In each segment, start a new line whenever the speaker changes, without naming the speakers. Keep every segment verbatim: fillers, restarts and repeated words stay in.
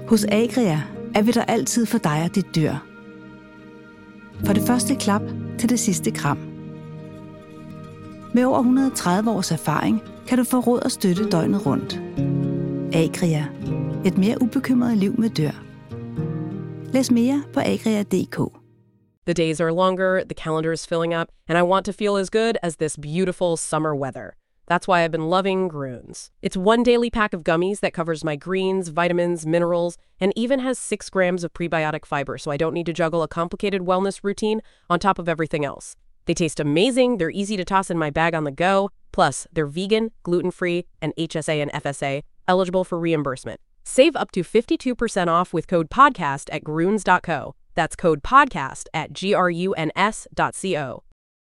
Hos Agria er vi der altid for dig og dit dyr. Fra det første klap til det sidste kram. Med over et hundrede og tredive års erfaring kan du få råd og støtte døgnet rundt. Agria. Et mere ubekymret liv med dyr. Læs mere på agria punktum d k.
The days are longer, the calendar is filling up, and I want to feel as good as this beautiful summer weather. That's why I've been loving Grüns. It's one daily pack of gummies that covers my greens, vitamins, minerals, and even has six grams of prebiotic fiber, so I don't need to juggle a complicated wellness routine on top of everything else. They taste amazing, they're easy to toss in my bag on the go, plus they're vegan, gluten-free, and H S A and F S A, eligible for reimbursement. Save up to fifty-two percent off with code podcast at grüns dot co. That's code podcast at gruns dot co.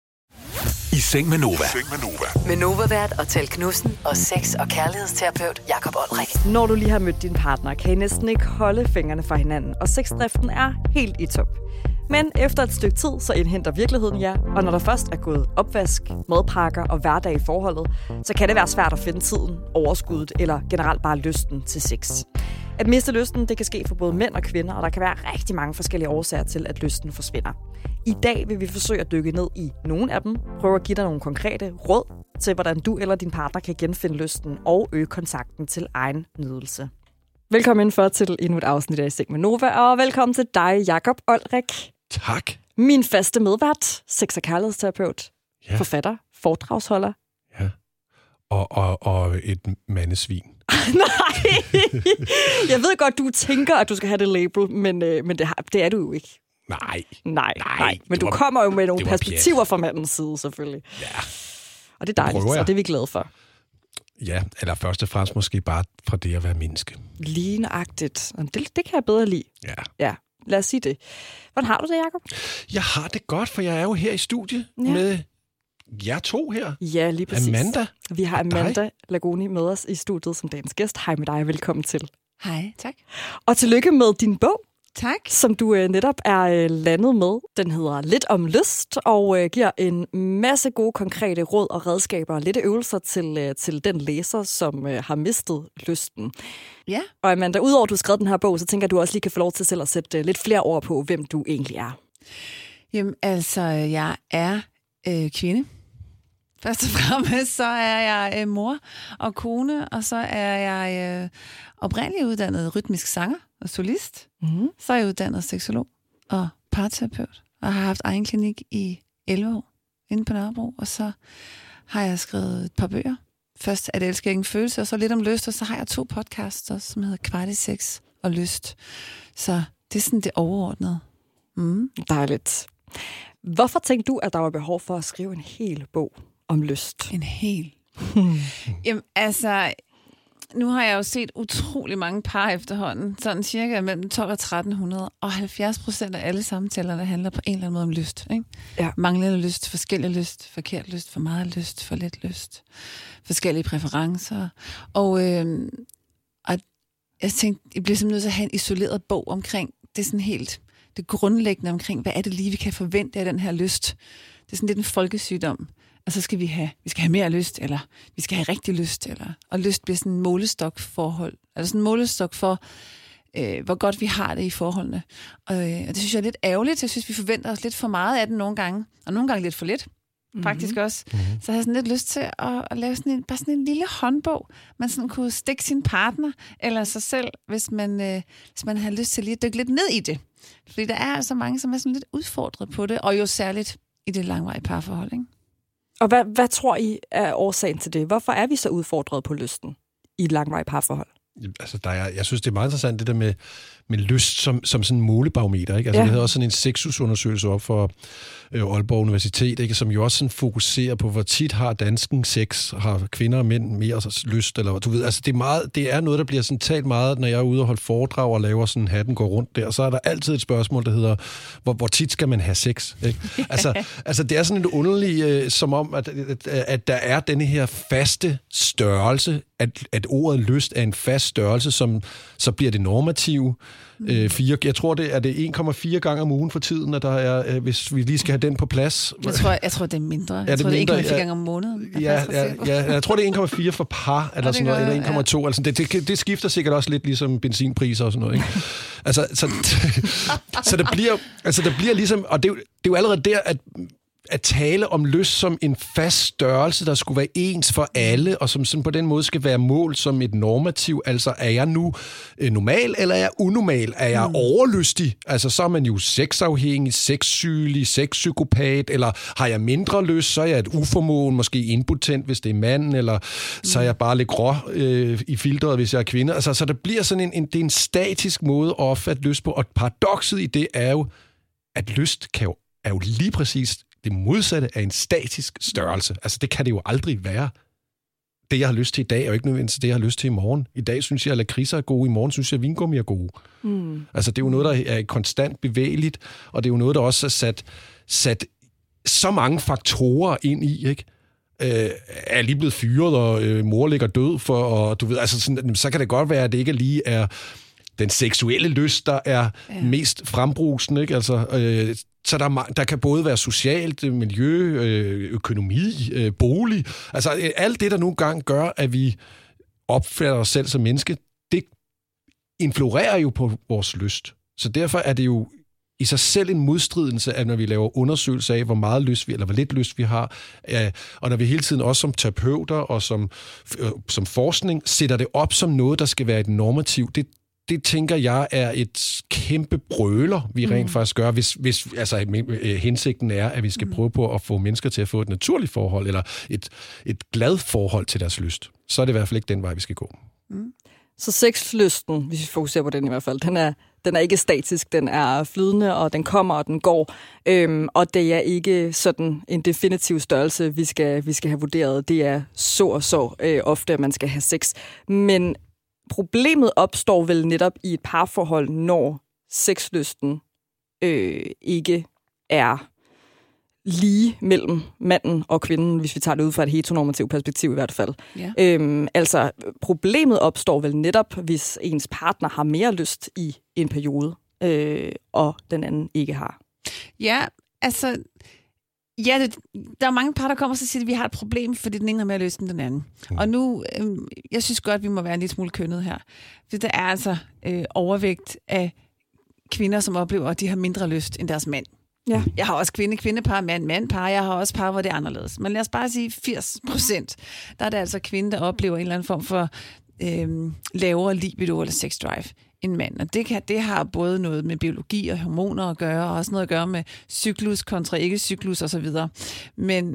I seng med Nova.
Med Nova-vært og Tal Knudsen og sex- og kærlighedsterapeut Jakob Olrik.
Når du lige har mødt din partner, kan I næsten ikke holde fingrene fra hinanden, og sexdriften er helt i top. Men efter et stykke tid, så indhenter virkeligheden jer, og når der først er gået opvask, madpakker og hverdag i forholdet, så kan det være svært at finde tiden, overskuddet eller generelt bare lysten til sex. At miste lysten, det kan ske for både mænd og kvinder, og der kan være rigtig mange forskellige årsager til, at lysten forsvinder. I dag vil vi forsøge at dykke ned i nogle af dem, prøve at give dig nogle konkrete råd til, hvordan du eller din partner kan genfinde lysten og øge kontakten til egen nydelse. Velkommen indenfor til endnu et afsnit af I Seng med Nova, og velkommen til dig, Jakob Olrik.
Tak.
Min faste medvært, sex- og kærlighedsterapeut,
Ja.
forfatter, foredragsholder.
Ja. Og, og, og et mandesvin.
Nej! Jeg ved godt, du tænker, at du skal have det label, men, øh, men det, har, det er du jo ikke.
Nej.
Nej,
Nej,
nej. Men
det
du
var-
kommer jo med nogle
det var
perspektiver
pjat.
fra mandens side, selvfølgelig.
Ja.
Og det er dejligt,
prøver jeg.
og det er vi glade for.
Ja, eller først og fremmest måske bare fra det at være menneske.
Lige nøjagtigt. Det, det kan jeg bedre lide.
Ja.
Ja, lad os sige det. Hvordan har du det, Jacob?
Jeg har det godt, for jeg er jo her i studiet
Ja.
med jer to her.
Ja, lige præcis.
Amanda.
Vi har
Og dig.
Amanda Lagoni med os i studiet som dagens gæst. Hej med dig, velkommen til.
Hej, tak.
Og tillykke med din bog,
Tak.
som du øh, netop er øh, landet med. Den hedder Lidt om lyst, og øh, giver en masse gode konkrete råd og redskaber og lidt øvelser til, øh, til den læser, som øh, har mistet lysten.
Ja.
Og Amanda, udover at du har skrevet den her bog, så tænker jeg, at du også lige kan få lov til selv at sætte øh, lidt flere ord på, hvem du egentlig er.
Jamen, altså, jeg er øh, kvinde. Først og fremmest, så er jeg øh, mor og kone, og så er jeg øh, oprindeligt uddannet rytmisk sanger og solist.
Mm.
Så er jeg uddannet seksolog og parterapeut, og har haft egen klinik i elleve år inde på Nørrebro, og så har jeg skrevet et par bøger. Først At elske ingen følelse, og så lidt om lyst, og så har jeg to podcasts også, som hedder Kvart i sex og lyst. Så det er sådan det overordnede. Mm.
Dejligt. Hvorfor tænkte du, at der var behov for at skrive en hel bog om lyst?
En hel. Jamen, altså, nu har jeg jo set utrolig mange par efterhånden, sådan cirka mellem tolv og tretten hundrede, og halvfjerds procent af alle samtalerne handler på en eller anden måde om lyst. Ikke?
Ja.
Manglende lyst, forskellig lyst, forkert lyst, for meget lyst, for lidt lyst, forskellige præferencer. Og, øh, og jeg tænkte, jeg bliver simpelthen nødt til at have en isoleret bog omkring, det er sådan helt det grundlæggende omkring, hvad er det lige, vi kan forvente af den her lyst. Det er sådan lidt en folkesygdom. Og så skal vi have, vi skal have mere lyst, eller vi skal have rigtig lyst, eller, og lyst bliver sådan en målestok-forhold. Altså sådan en målestok for, øh, hvor godt vi har det i forholdene. Og, øh, og det synes jeg er lidt ærgerligt. Jeg synes, vi forventer os lidt for meget af den nogle gange, og nogle gange lidt for lidt, mm-hmm. faktisk også. Mm-hmm. Så jeg har sådan lidt lyst til at, at lave sådan en, bare sådan en lille håndbog, man sådan kunne stikke sin partner, eller sig selv, hvis man, øh, hvis man har lyst til lige at dykke lidt ned i det. Fordi der er altså mange, som er sådan lidt udfordret på det, og jo særligt i det langvarige parforhold, ikke?
Og hvad, hvad tror I er årsagen til det? Hvorfor er vi så udfordret på lysten i et langvarigt parforhold?
Altså, der er, jeg synes, det er meget interessant, det der med, med lyst som, som sådan en målebarometer. Ikke? Altså,
Ja.
vi havde også sådan en sexusundersøgelse op for øh, Aalborg Universitet, ikke? Som jo også sådan fokuserer på, hvor tit har dansken sex, har kvinder og mænd mere lyst, eller du ved, altså det er, meget, det er noget, der bliver sådan talt meget, når jeg er ude og holde foredrag og laver sådan hatten går rundt der, så er der altid et spørgsmål, der hedder, hvor, hvor tit skal man have sex? Ikke? altså, altså, det er sådan lidt underligt, øh, som om, at, at, at der er denne her faste størrelse, at, at ordet lyst er en fast størrelse, som så bliver det normative. Mm. Øh, fire, jeg tror, det er det en komma fire gange om ugen for tiden, at der er, øh, hvis vi lige skal have den på plads.
Jeg tror, jeg tror det er mindre. Jeg
ja, det
tror, det er en komma fire
ja,
gange om måneden.
Ja, ja, ja, jeg tror, det er en komma fire for par, eller sådan noget, eller en komma to. Ja. Altså, det, det, det skifter sikkert også lidt ligesom benzinpriser og sådan noget, ikke? altså, så, så det bliver, altså, der bliver ligesom, og det, det er jo allerede der, at at tale om lyst som en fast størrelse, der skulle være ens for alle, og som sådan på den måde skal være målt som et normativ. Altså, er jeg nu øh, normal, eller er jeg unormal? Er jeg mm. overlystig? Altså, så er man jo sexafhængig, sexsygelig, sexpsykopat, eller har jeg mindre lyst, så er jeg et uformåen, måske impotent, hvis det er mand, eller mm. så er jeg bare lidt grå øh, i filteret, hvis jeg er kvinde. Altså, så der bliver sådan en, en, det er en statisk måde at opfatte lyst på, og paradokset i det er jo, at lyst kan jo, er jo lige præcis det modsatte af en statisk størrelse. Altså, det kan det jo aldrig være. Det, jeg har lyst til i dag, er jo ikke nødvendigvis det, jeg har lyst til i morgen. I dag synes jeg, at lakridser er gode. I morgen synes jeg, at vingummi er gode. Mm. Altså, det er jo noget, der er konstant bevægeligt, og det er jo noget, der også er sat, sat så mange faktorer ind i, ikke? Øh, er lige blevet fyret, og øh, mor ligger død for, og du ved, altså sådan, så kan det godt være, at det ikke lige er den seksuelle lyst, der er ja. mest frembrusende, ikke? Altså, øh, så der, der kan både være socialt, miljø, øh, økonomi, øh, bolig. Altså øh, alt det, der nogle gange gør, at vi opfatter os selv som menneske, det influerer jo på vores lyst. Så derfor er det jo i sig selv en modstridelse, at når vi laver undersøgelser af, hvor meget lyst vi, eller hvor lidt lyst vi har, øh, og når vi hele tiden også som terapeuter og som, øh, som forskning sætter det op som noget, der skal være et normativ, det Det tænker jeg er et kæmpe brøler, vi rent mm. faktisk gør, hvis, hvis altså, hensigten er, at vi skal prøve på at få mennesker til at få et naturligt forhold, eller et, et glad forhold til deres lyst. Så er det i hvert fald ikke den vej, vi skal gå.
Mm. Så sexlysten, hvis vi fokuserer på den i hvert fald, den er, den er ikke statisk, den er flydende, og den kommer, og den går. Øhm, og det er ikke sådan en definitiv størrelse, vi skal, vi skal have vurderet. Det er så og så øh, ofte, at man skal have sex. Men problemet opstår vel netop i et parforhold, når sexlysten øh, ikke er lige mellem manden og kvinden, hvis vi tager det ud fra et heteronormativt perspektiv i hvert fald. Ja. Øhm, altså, problemet opstår vel netop, hvis ens partner har mere lyst i en periode, øh, og den anden ikke har.
Ja, altså... Ja, det, der er mange par, der kommer og siger, at vi har et problem, fordi den ene har mere lyst end den anden. Mm. Og nu, øh, jeg synes godt, at vi må være en lille smule kønnet her. For der er altså øh, overvægt af kvinder, som oplever, at de har mindre lyst end deres mænd. Ja. Jeg har også kvinde-kvindepar, mand-mandpar, jeg har også par, hvor det er anderledes. Men lad os bare sige firs procent. Der er det altså kvinde, der oplever en eller anden form for øh, lavere libido eller sex drive en mand. Og det, kan, det har både noget med biologi og hormoner at gøre, og også noget at gøre med cyklus kontra ikke-cyklus osv. Men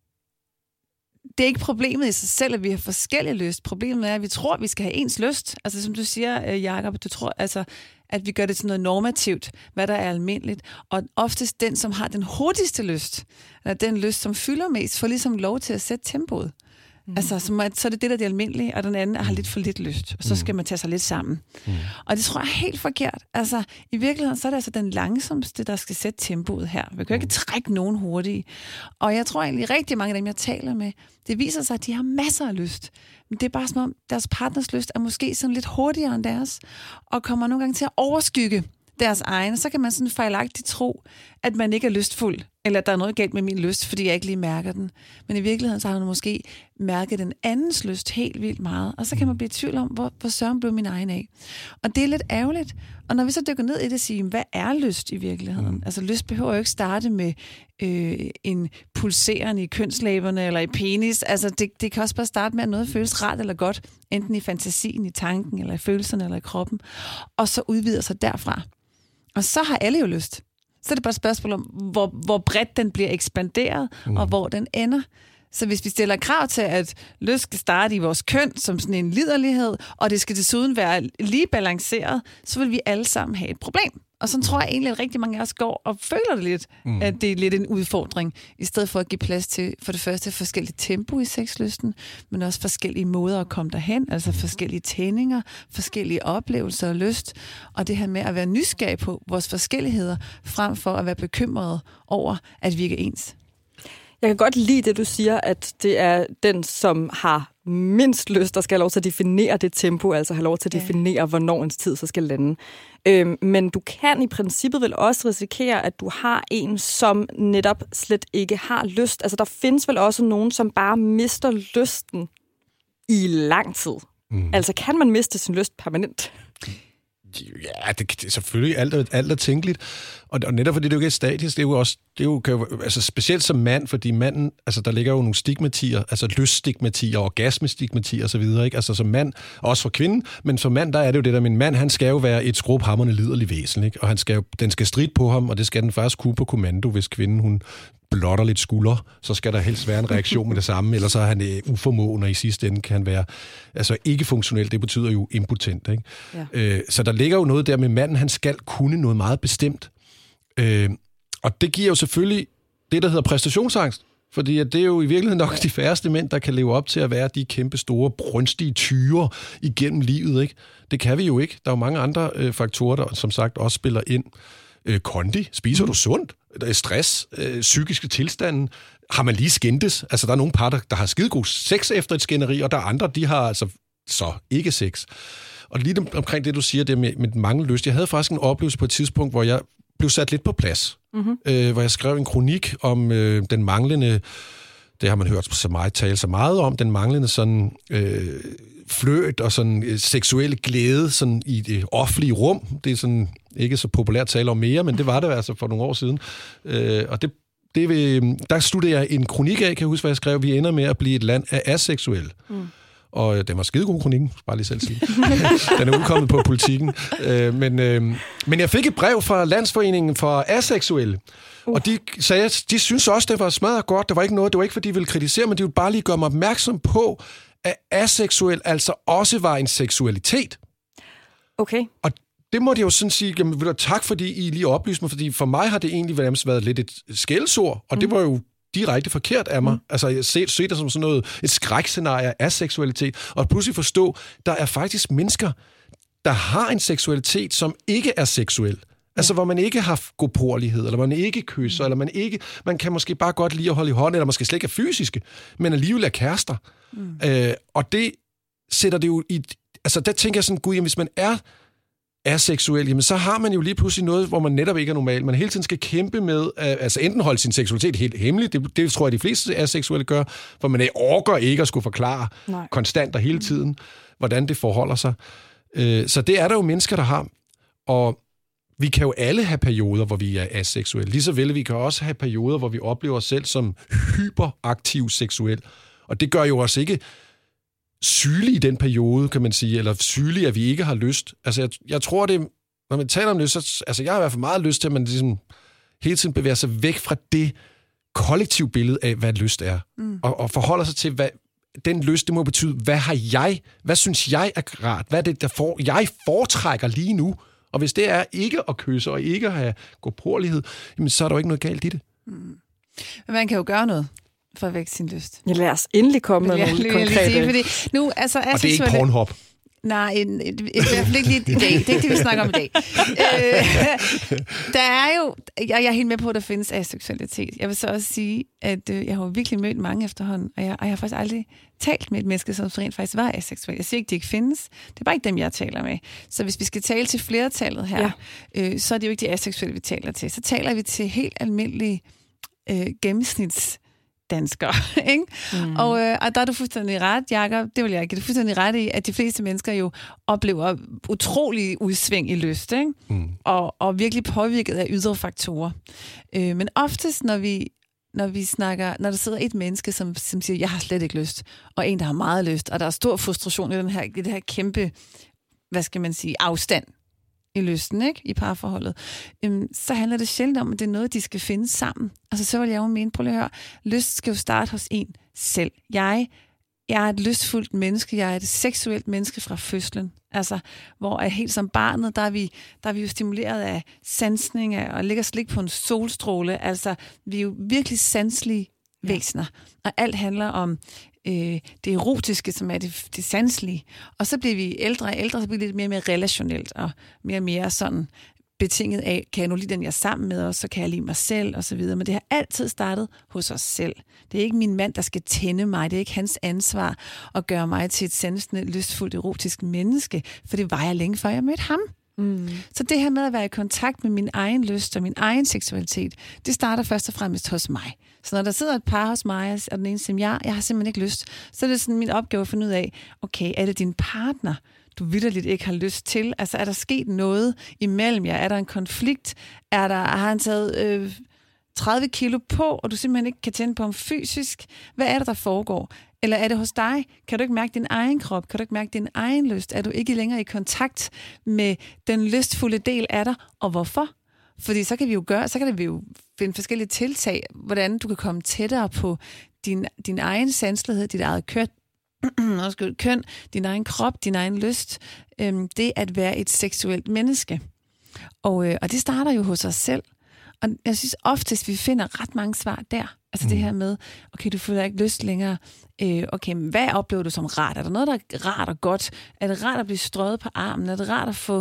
det er ikke problemet i sig selv, at vi har forskellige lyst. Problemet er, at vi tror, at vi skal have ens lyst. Altså som du siger, Jacob, du tror, altså, at vi gør det til noget normativt, hvad der er almindeligt. Og oftest den, som har den hurtigste lyst, eller den lyst, som fylder mest, får ligesom lov til at sætte tempoet. Mm. Altså, så, må, så er det det, der er det almindelige, og den anden har lidt for lidt lyst. Og så skal man tage sig lidt sammen. Mm. Og det tror jeg er helt forkert. Altså, i virkeligheden, så er det altså den langsomste, der skal sætte tempoet her. Vi kan jo ikke trække nogen hurtigt. Og jeg tror egentlig, rigtig mange af dem, jeg taler med, det viser sig, at de har masser af lyst. Men det er bare som om, deres partners lyst er måske sådan lidt hurtigere end deres, og kommer nogle gange til at overskygge deres egen. Så kan man sådan fejlagtigt tro, at man ikke er lystfuld, eller at der er noget galt med min lyst, fordi jeg ikke lige mærker den. Men i virkeligheden, så har man måske mærket den andens lyst helt vildt meget, og så kan man blive i tvivl om, hvor, hvor søren blev min egen af. Og det er lidt ærgerligt. Og når vi så dykker ned i det og siger, hvad er lyst i virkeligheden? Mm. Altså lyst behøver jo ikke starte med øh, en pulserende i kønslæberne eller i penis. Altså det, det kan også bare starte med, at noget føles rart eller godt, enten i fantasien, i tanken, eller i følelserne, eller i kroppen, og så udvider sig derfra. Og så har alle jo lyst. Så er det bare et spørgsmål om, hvor, hvor bredt den bliver ekspanderet, mm. og hvor den ender. Så hvis vi stiller krav til, at lyst skal starte i vores køn som sådan en liderlighed, og det skal desuden være lige balanceret, så vil vi alle sammen have et problem. Og så tror jeg egentlig, at rigtig mange af os går og føler det lidt, mm. at det er lidt en udfordring, i stedet for at give plads til, for det første, forskellige tempo i sexlysten, men også forskellige måder at komme derhen, altså forskellige tændinger, forskellige oplevelser og lyst, og det her med at være nysgerrig på vores forskelligheder, frem for at være bekymret over, at vi ikke er ens.
Jeg kan godt lide det, du siger, at det er den, som har mindst lyst, der skal have lov til at definere det tempo, altså have lov til at definere, ja. hvornår ens tid så skal lande. Øhm, men du kan i princippet vel også risikere, at du har en, som netop slet ikke har lyst. Altså, der findes vel også nogen, som bare mister lysten i lang tid. Mm. Altså, kan man miste sin lyst permanent?
Ja, det, det selvfølgelig alt er, alt er tænkeligt. Og, og netop fordi det jo ikke er statisk, det er jo også, det er jo, kan jo, altså specielt som mand, fordi manden, altså der ligger jo nogle stigmatier, altså lyststigmatier, orgasmestigmatier og så videre, ikke? Altså som mand, også for kvinden, men som mand, der er det jo det der, min mand, han skal jo være et skrubhamrende liderlig væsen, ikke? Og han skal jo, den skal stride på ham, og det skal den faktisk kunne på kommando, hvis kvinden, hun blotter lidt skulder, så skal der helst være en reaktion med det samme, ellers så er han øh, uformåen, og i sidste ende kan han være altså ikke funktionel, det betyder jo impotent, ikke? Ja. Øh, så der ligger jo noget der med manden, han skal kunne noget meget bestemt. Øh, og det giver jo selvfølgelig det, der hedder præstationsangst, fordi at det er jo i virkeligheden nok de færreste mænd, der kan leve op til at være de kæmpe store, brunstige tyre igennem livet, ikke? Det kan vi jo ikke. Der er jo mange andre øh, faktorer, der som sagt også spiller ind. Øh, kondi, spiser mm. du sundt? Der er stress, øh, psykiske tilstanden. Har man lige skændtes? Altså, der er nogle par, der, der har skidegod sex efter et skænderi, og der er andre, de har altså så ikke sex. Og lige omkring det, du siger, det med, med den manglende lyst. Jeg havde faktisk en oplevelse på et tidspunkt, hvor jeg blev sat lidt på plads. Mm-hmm. Øh, hvor jeg skrev en kronik om øh, den manglende, det har man hørt så meget tale så meget om, den manglende sådan øh, fløjt og sådan øh, seksuelle glæde sådan i det offentlige rum. Det er sådan ikke så populært at tale om mere, men det var det altså for nogle år siden. Øh, og det, det vil, der sluttede jeg en kronik af, kan jeg huske, hvad jeg skrev, vi ender med at blive et land af aseksuelle. Mm. Og den var skidegod kronikken, bare lige selv sige. Den er udkommet på Politikken. Øh, men, øh, men jeg fik et brev fra Landsforeningen for Aseksuelle, uh. og de sagde, de synes også, det var smadret godt. Det var ikke noget, det var ikke, fordi de ville kritisere, men de ville bare lige gøre mig opmærksom på, at aseksuel altså også var en seksualitet.
Okay.
Og det må de jo sådan sige, jamen, tak fordi I lige oplyste mig, fordi for mig har det egentlig været lidt et skældsord, og mm. det var jo direkte forkert af mig. Mm. Altså, jeg ser, ser det som sådan noget, et skrækscenarie af seksualitet, og pludselig forstå, der er faktisk mennesker, der har en seksualitet, som ikke er seksuel. Ja. Altså, hvor man ikke har godporlighed, eller man ikke kysser, mm. eller man ikke, man kan måske bare godt lide at holde i hånden, eller måske slet ikke er fysiske, men alligevel er kærester. Mm. Øh, og det sætter det jo i, altså, der tænker jeg sådan, gud, jamen, hvis man er aseksuel, jamen så har man jo lige pludselig noget, hvor man netop ikke er normal. Man hele tiden skal kæmpe med, altså enten holde sin seksualitet helt hemmelig, det, det tror jeg, de fleste aseksuelle gør, for man orker ikke at skulle forklare Nej. konstant og hele tiden, hvordan det forholder sig. Så det er der jo mennesker, der har. Og vi kan jo alle have perioder, hvor vi er aseksuelle. Lige så vel, vi kan også have perioder, hvor vi oplever os selv som hyperaktiv seksuel. Og det gør jo også ikke sygelig i den periode, kan man sige, eller sygelig, at vi ikke har lyst. Altså, jeg, jeg tror, det, når man taler om lyst, så, altså, jeg har i hvert fald meget lyst til, at man ligesom hele tiden bevæger sig væk fra det kollektive billede af, hvad lyst er, mm. og, og forholder sig til, hvad den lyst, det må betyde, hvad har jeg, hvad synes jeg er rart, hvad er det, der for, jeg foretrækker lige nu, og hvis det er ikke at kysse, og ikke at have godporlighed, jamen, så er der jo ikke noget galt i det. Mm.
Men man kan jo gøre noget for at vække sin lyst.
Ja, lad os endelig komme med nogle konkrete.
Sige, fordi nu, altså,
og det er ikke Pornhub.
Nej, en, en, i hvert fald ikke lige i dag. Det er ikke det, vi snakker om i dag. øh, der er jo, jeg, jeg er helt med på, at der findes aseksualitet. Jeg vil så også sige, at øh, jeg har virkelig mødt mange efterhånden, og jeg, og jeg har faktisk aldrig talt med et menneske, som rent faktisk var aseksuel. Jeg siger ikke, de ikke findes. Det er bare ikke dem, jeg taler med. Så hvis vi skal tale til flertallet her, ja. øh, så er det jo ikke de aseksuelle, vi taler til. Så taler vi til helt almindelige øh, gennemsnits danskere, ikke? Mm. Og, øh, og der er du fuldstændig ret, Jakob, det vil jeg give du fuldstændig ret i, at de fleste mennesker jo oplever utrolig udsving i lyst, ikke? Mm. Og, og virkelig påvirket af ydre faktorer. Øh, men oftest, når vi, når vi snakker, når der sidder et menneske, som, som siger, jeg har slet ikke lyst, og en, der har meget lyst, og der er stor frustration i, den her, i det her kæmpe, hvad skal man sige, afstand i lysten, ikke? I parforholdet, øhm, så handler det sjældent om, at det er noget, de skal finde sammen. Altså, så vil jeg jo mene, prøv at høre, lyst skal jo starte hos en selv. Jeg, jeg er et lystfuldt menneske, jeg er et seksuelt menneske fra fødslen. Altså, hvor er helt som barnet, der er vi, der er vi jo stimuleret af sansning af, og ligger slik på en solstråle. Altså, vi er jo virkelig sanselige væsener. Og alt handler om øh, det erotiske, som er det, det sanselige. Og så bliver vi ældre og ældre, så bliver det lidt mere og mere relationelt, og mere og mere sådan betinget af, kan jeg nu lide den, jeg er sammen med os, så kan jeg lide mig selv, og så videre. Men det har altid startet hos os selv. Det er ikke min mand, der skal tænde mig. Det er ikke hans ansvar at gøre mig til et sansende, lystfuldt, erotisk menneske, for det var jeg længe før jeg mødte ham. Mm. Så det her med at være i kontakt med min egen lyst og min egen seksualitet, det starter først og fremmest hos mig. Så når der sidder et par hos mig, og den ene siger, ja, jeg har simpelthen ikke lyst, så er det sådan min opgave at finde ud af, okay, er det din partner, du vitterligt ikke har lyst til? Altså, er der sket noget imellem jer? Er der en konflikt? Er der, har han taget øh, tredive kilo på, og du simpelthen ikke kan tænde på ham fysisk? Hvad er det, der foregår? Eller er det hos dig? Kan du ikke mærke din egen krop? Kan du ikke mærke din egen lyst? Er du ikke længere i kontakt med den lystfulde del af dig? Og hvorfor? Fordi så kan vi jo gøre, så kan vi jo finde forskellige tiltag, hvordan du kan komme tættere på din, din egen sanselighed, dit eget køn, køn, din egen krop, din egen lyst. Øhm, det at være et seksuelt menneske. Og, øh, og det starter jo hos os selv. Og jeg synes oftest, vi finder ret mange svar der. Altså mm. det her med, okay, du føler ikke lyst længere. Øh, okay, men hvad oplever du som rart? Er der noget, der er rart og godt? Er det rart at blive strøget på armen? Er det rart at få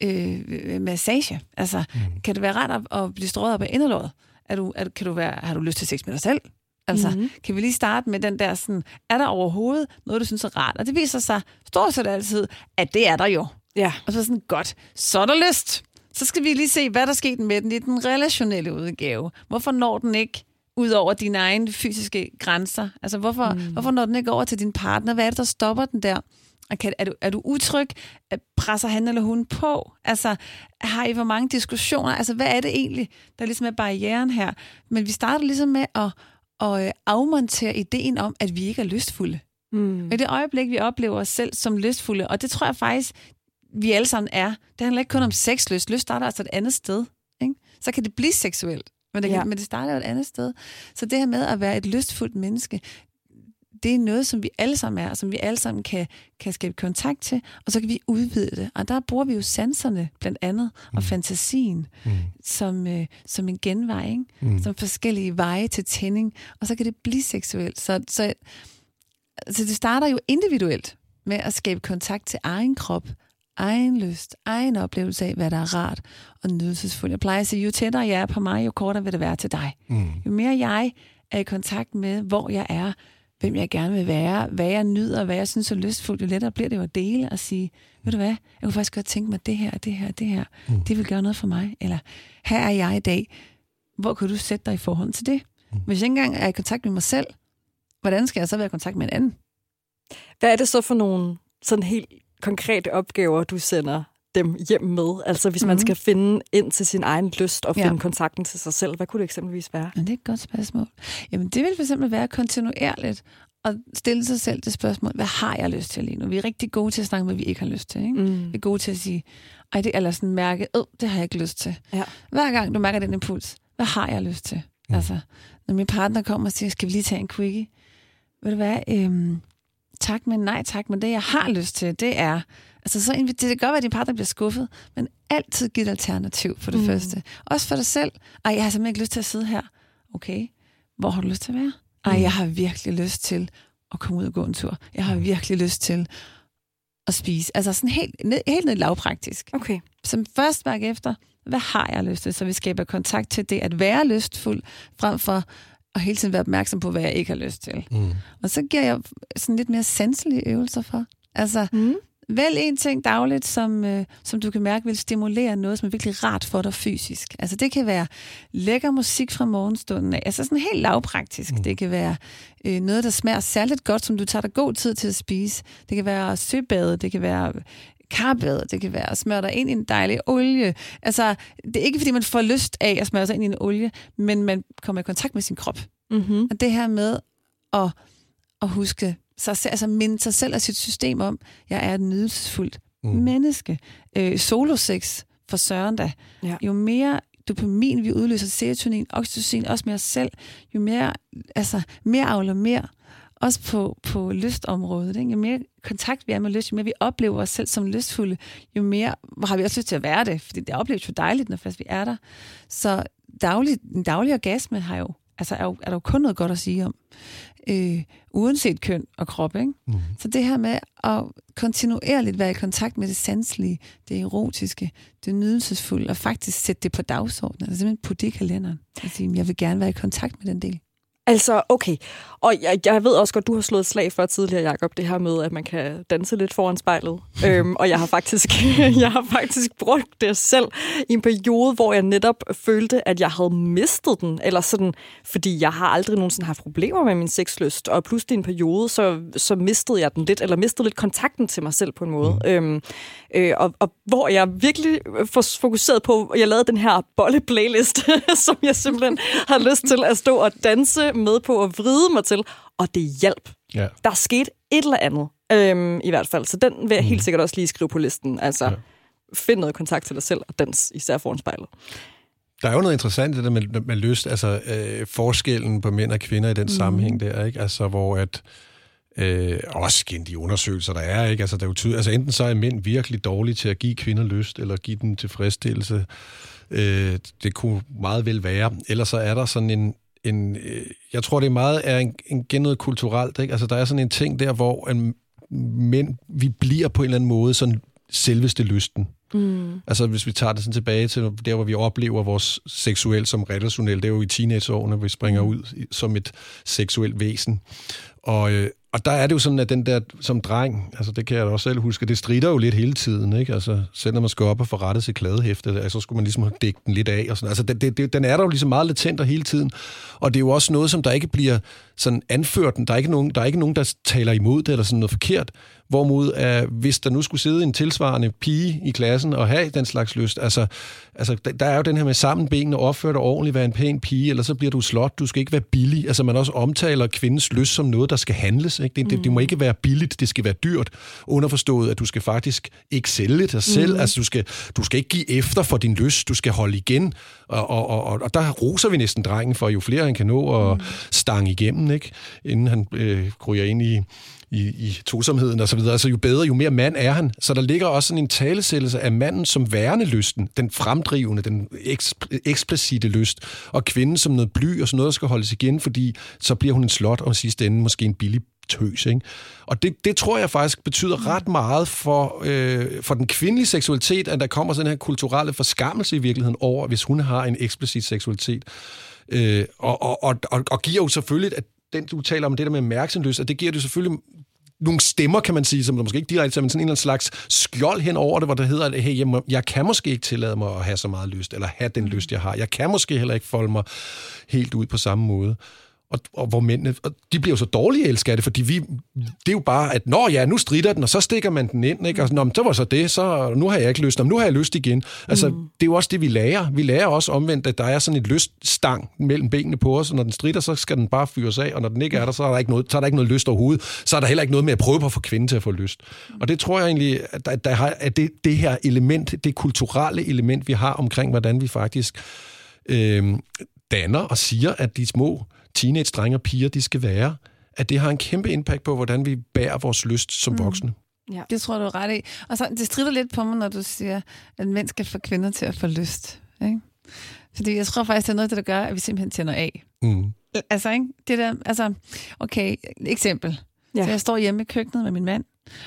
øh, massage? Altså, mm. kan det være rart at, at blive strøget op af inderlåret? Er du, er, kan du være, har du lyst til sex med dig selv? Altså, mm-hmm. kan vi lige starte med den der sådan, er der overhovedet noget, du synes er rart? Og det viser sig stort set altid, at det er der jo.
Ja.
Og så sådan, godt, så er der lyst. Så skal vi lige se, hvad der skete med den i den relationelle udgave. Hvorfor når den ikke ud over dine egne fysiske grænser? Altså, hvorfor, mm. hvorfor når den ikke over til din partner? Hvad er det, der stopper den der? Kan, er, du, er du utryg? Presser han eller hun på? Altså, har I for mange diskussioner? Altså, hvad er det egentlig, der ligesom er barrieren her? Men vi starter ligesom med at, at afmontere ideen om, at vi ikke er lystfulde. Mm. I det øjeblik, vi oplever os selv som lystfulde, og det tror jeg faktisk, vi alle sammen er. Det handler ikke kun om sexlyst. Lyst starter altså et andet sted. Ikke? Så kan det blive seksuelt, men det, kan, ja. men det starter jo et andet sted. Så det her med at være et lystfuldt menneske, det er noget, som vi alle sammen er, og som vi alle sammen kan, kan skabe kontakt til, og så kan vi udvide det. Og der bruger vi jo sanserne, blandt andet, og mm. fantasien, mm. som, øh, som en genvej, ikke? Mm. Som forskellige veje til tænding, og så kan det blive seksuelt. Så, så, så det starter jo individuelt med at skabe kontakt til egen krop, egen lyst, egen oplevelse af, hvad der er rart og nydelsesfuldt. Jeg plejer at sige, jo tættere jeg er på mig, jo kortere vil det være til dig. Mm. Jo mere jeg er i kontakt med, hvor jeg er, hvem jeg gerne vil være, hvad jeg nyder, hvad jeg synes er lystfuldt, jo lettere bliver det jo at dele og sige, ved du hvad, jeg kunne faktisk godt tænke mig det her, det her, det her. Mm. Det vil gøre noget for mig. Eller, her er jeg i dag. Hvor kan du sætte dig i forhold til det? Mm. Hvis jeg ikke engang er i kontakt med mig selv, hvordan skal jeg så være i kontakt med en anden?
Hvad er det så for nogle sådan helt konkrete opgaver, du sender dem hjem med? Altså hvis mm-hmm. man skal finde ind til sin egen lyst og finde ja. kontakten til sig selv, hvad kunne det eksempelvis være?
Ja, det er et godt spørgsmål. Jamen det vil for eksempel være kontinuerligt at stille sig selv det spørgsmål, hvad har jeg lyst til lige nu? Vi er rigtig gode til at snakke, hvad vi ikke har lyst til. Ikke? Mm. Vi er gode til at sige, ej, det, eller sådan mærke, øh, det har jeg ikke lyst til. Ja. Hver gang du mærker den impuls, hvad har jeg lyst til? Mm. Altså, når min partner kommer og siger, skal vi lige tage en quickie? Ved du hvad, øhm, tak, men nej tak, men det jeg har lyst til, det er, altså så det kan godt være, at din partner bliver skuffet, men altid giv et alternativ for det mm. første. Også for dig selv. Ej, jeg har simpelthen ikke lyst til at sidde her. Okay, hvor har du lyst til at være? Ej, jeg har virkelig lyst til at komme ud og gå en tur. Jeg har virkelig lyst til at spise. Altså sådan helt, ned, helt ned lavpraktisk.
Okay.
Som først mærke efter, hvad har jeg lyst til? Så vi skaber kontakt til det at være lystfuld, frem for og hele tiden være opmærksom på, hvad jeg ikke har lyst til. Mm. Og så giver jeg sådan lidt mere sanselige øvelser for. Altså, mm. vælg en ting dagligt, som, øh, som du kan mærke vil stimulere noget, som er virkelig rart for dig fysisk. Altså, det kan være lækker musik fra morgenstunden af. Altså, sådan helt lavpraktisk. Mm. Det kan være øh, noget, der smager særligt godt, som du tager dig god tid til at spise. Det kan være søbade, det kan være karbad, det kan være at smøre dig ind i en dejlig olie. Altså, det er ikke, fordi man får lyst af at smøre sig ind i en olie, men man kommer i kontakt med sin krop. Mm-hmm. Og det her med at, at huske sig selv, altså minde sig selv og sit system om, jeg er et nydelsesfuldt mm. menneske. Øh, solosex for søren da. Ja. Jo mere dopamin vi udløser, serotonin, oxytocin, også med os selv, jo mere, altså, mere avler mere. Også på, på lystområdet. Ikke? Jo mere kontakt vi er med lyst, jo mere vi oplever os selv som lystfulde, jo mere har vi også lyst til at være det, fordi det opleves jo dejligt, når først vi er der. Så daglig, en daglig orgasme har jo altså, er, jo, er der jo kun noget godt at sige om. Øh, uanset køn og krop, ikke? Mm. Så det her med at kontinuerligt være i kontakt med det sanselige, det erotiske, det nydelsesfulde, og faktisk sætte det på dagsordenen, altså simpelthen putte det i kalenderen. Altså, jeg vil gerne være i kontakt med den del.
Altså, okay. Og jeg, jeg ved også godt, du har slået et slag for tidligere, Jacob, det her med, at man kan danse lidt foran spejlet. øhm, og jeg har, faktisk, jeg har faktisk brugt det selv i en periode, hvor jeg netop følte, at jeg havde mistet den. Eller sådan, fordi jeg har aldrig nogensinde haft problemer med min sexlyst. Og pludselig i en periode, så, så mistede jeg den lidt, eller mistede lidt kontakten til mig selv på en måde. Mm. Øhm, øh, og, og hvor jeg virkelig fokuseret på, jeg lavede den her bolle-playlist, som jeg simpelthen har lyst til at stå og danse med på at vride mig til, og det hjalp. Ja. Der er sket et eller andet, øhm, i hvert fald. Så den vil jeg helt sikkert også lige skrive på listen. Altså, ja. Find noget kontakt til dig selv, og dans især foran spejlet.
Der er jo noget interessant det der med, med lyst, altså øh, forskellen på mænd og kvinder i den mm. sammenhæng der, ikke? Altså, hvor at øh, også igen de undersøgelser, der er, ikke? Altså, der er jo tyd- altså, enten så er mænd virkelig dårlige til at give kvinder lyst, eller give dem tilfredsstillelse. Øh, det kunne meget vel være. Ellers så er der sådan en En, jeg tror, det er meget er en, en gen noget kulturelt. Ikke? Altså, der er sådan en ting der, hvor en, mænd, vi bliver på en eller anden måde sådan selveste lysten. Mm. Altså, hvis vi tager det sådan tilbage til der, hvor vi oplever vores seksuelt som relationelt, det er jo i teenageårene, hvor vi springer ud som et seksuelt væsen. Og, øh, og der er det jo sådan, at den der som dreng, altså det kan jeg da også selv huske, det strider jo lidt hele tiden, ikke? Altså, selv når man skal op og få rettet sit kladehæfte, altså, så skulle man ligesom have dækket den lidt af. Og sådan. Altså, det, det, det, den er der jo ligesom meget latent hele tiden. Og det er jo også noget, som der ikke bliver sådan anført. Der er ikke nogen, der, er ikke nogen, der taler imod det, eller sådan noget forkert. Hvorimod, at hvis der nu skulle sidde en tilsvarende pige i klassen og have den slags lyst, altså, altså der er jo den her med sammen benene, opføre dig ordentligt, være en pæn pige, eller så bliver du slot, du skal ikke være billig. Altså man også omtaler kvindens lyst som noget, der skal handles. Ikke? Det, mm. det, det må ikke være billigt, det skal være dyrt. Underforstået, at du skal faktisk ikke sælge dig selv. Mm. Altså du skal, du skal ikke give efter for din lyst, du skal holde igen. Og, og, og, og der roser vi næsten drengen for, jo flere han kan nå og mm. stange igennem, ikke? Inden han øh, kryger ind i i, i tosomheden og så videre. Altså jo bedre, jo mere mand er han. Så der ligger også sådan en talesættelse af manden som værende lysten, den fremdrivende, den eks- eksplicite lyst, og kvinden som noget bly og sådan noget, der skal holdes igen, fordi så bliver hun en slot, og i sidste ende måske en billig tøs, ikke? Og det, det tror jeg faktisk betyder ret meget for, øh, for den kvindelige seksualitet, at der kommer sådan en her kulturelle forskammelse i virkeligheden over, hvis hun har en eksplicit seksualitet. Øh, og, og, og, og, og giver jo selvfølgelig, at den, du taler om det der med mærksomhedsløst, at det giver det selvfølgelig nogle stemmer, kan man sige, som der måske ikke direkte, men sådan en eller anden slags skjold hen over det, hvor der hedder, at hey, jeg, jeg kan måske ikke tillade mig at have så meget lyst, eller have den lyst, jeg har. Jeg kan måske heller ikke folde mig helt ud på samme måde. Og, og hvor mændene, og de bliver jo så dårlige elsker det, fordi vi, det er jo bare, at nå ja, nu strider den, og så stikker man den ind, ikke? Og så, så var så det, så nu har jeg ikke lyst, og nu har jeg lyst igen. Altså, mm. det er jo også det, vi lærer. Vi lærer også omvendt, at der er sådan et lyststang mellem benene på os, og når den strider, så skal den bare fyres af, og når den ikke er der, så er der ikke noget, så er der ikke noget lyst overhovedet. Så er der heller ikke noget med at prøve på at få kvinden til at få lyst. Og det tror jeg egentlig, at, der, der har, at det, det her element, det kulturelle element, vi har omkring, hvordan vi faktisk øh, danner og siger, at de små teenage-drenge og piger, de skal være, at det har en kæmpe impact på, hvordan vi bærer vores lyst som voksne.
Mm. Ja. Det tror jeg, du er ret i. Og så, det strider lidt på mig, når du siger, at mænd skal få kvinder til at få lyst. Ikke? Fordi jeg tror faktisk, det er noget, der gør, at vi simpelthen tænder af. Mm. Altså, ikke? Det der, altså, okay, eksempel. Ja. Så jeg står hjemme i køkkenet med min mand,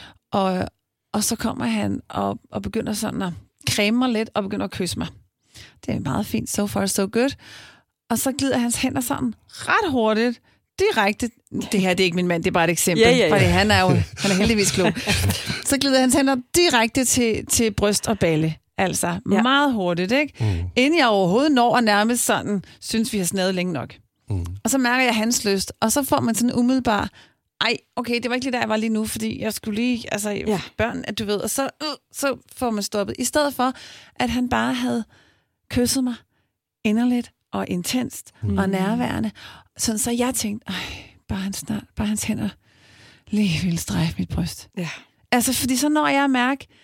og, og så kommer han og, og begynder sådan at creme mig lidt, og begynder at kysse mig. Det er meget fint, so far so good. Og så glider hans hænder sådan ret hurtigt, direkte. Det her, det er ikke min mand, det er bare et eksempel. Ja, ja, ja. Fordi han er jo han er heldigvis klog. Så glider hans hænder direkte til, til bryst og balle. Altså ja. Meget hurtigt, ikke? Mm. Inden jeg overhovedet når og nærmest sådan, synes vi har snadet længe nok. Mm. Og så mærker jeg hans lyst, og så får man sådan umiddelbar, ej, okay, det var ikke lige der, jeg var lige nu, fordi jeg skulle lige, altså ja. børn, at du ved, og så, øh, så får man stoppet. I stedet for, at han bare havde kysset mig inderligt, og intenst mm. og nærværende. Sådan, så jeg tænkte, ej, bare hans, snart, bare hans hænder lige ville strejfe mit bryst. Ja. Altså, fordi så når jeg mærker,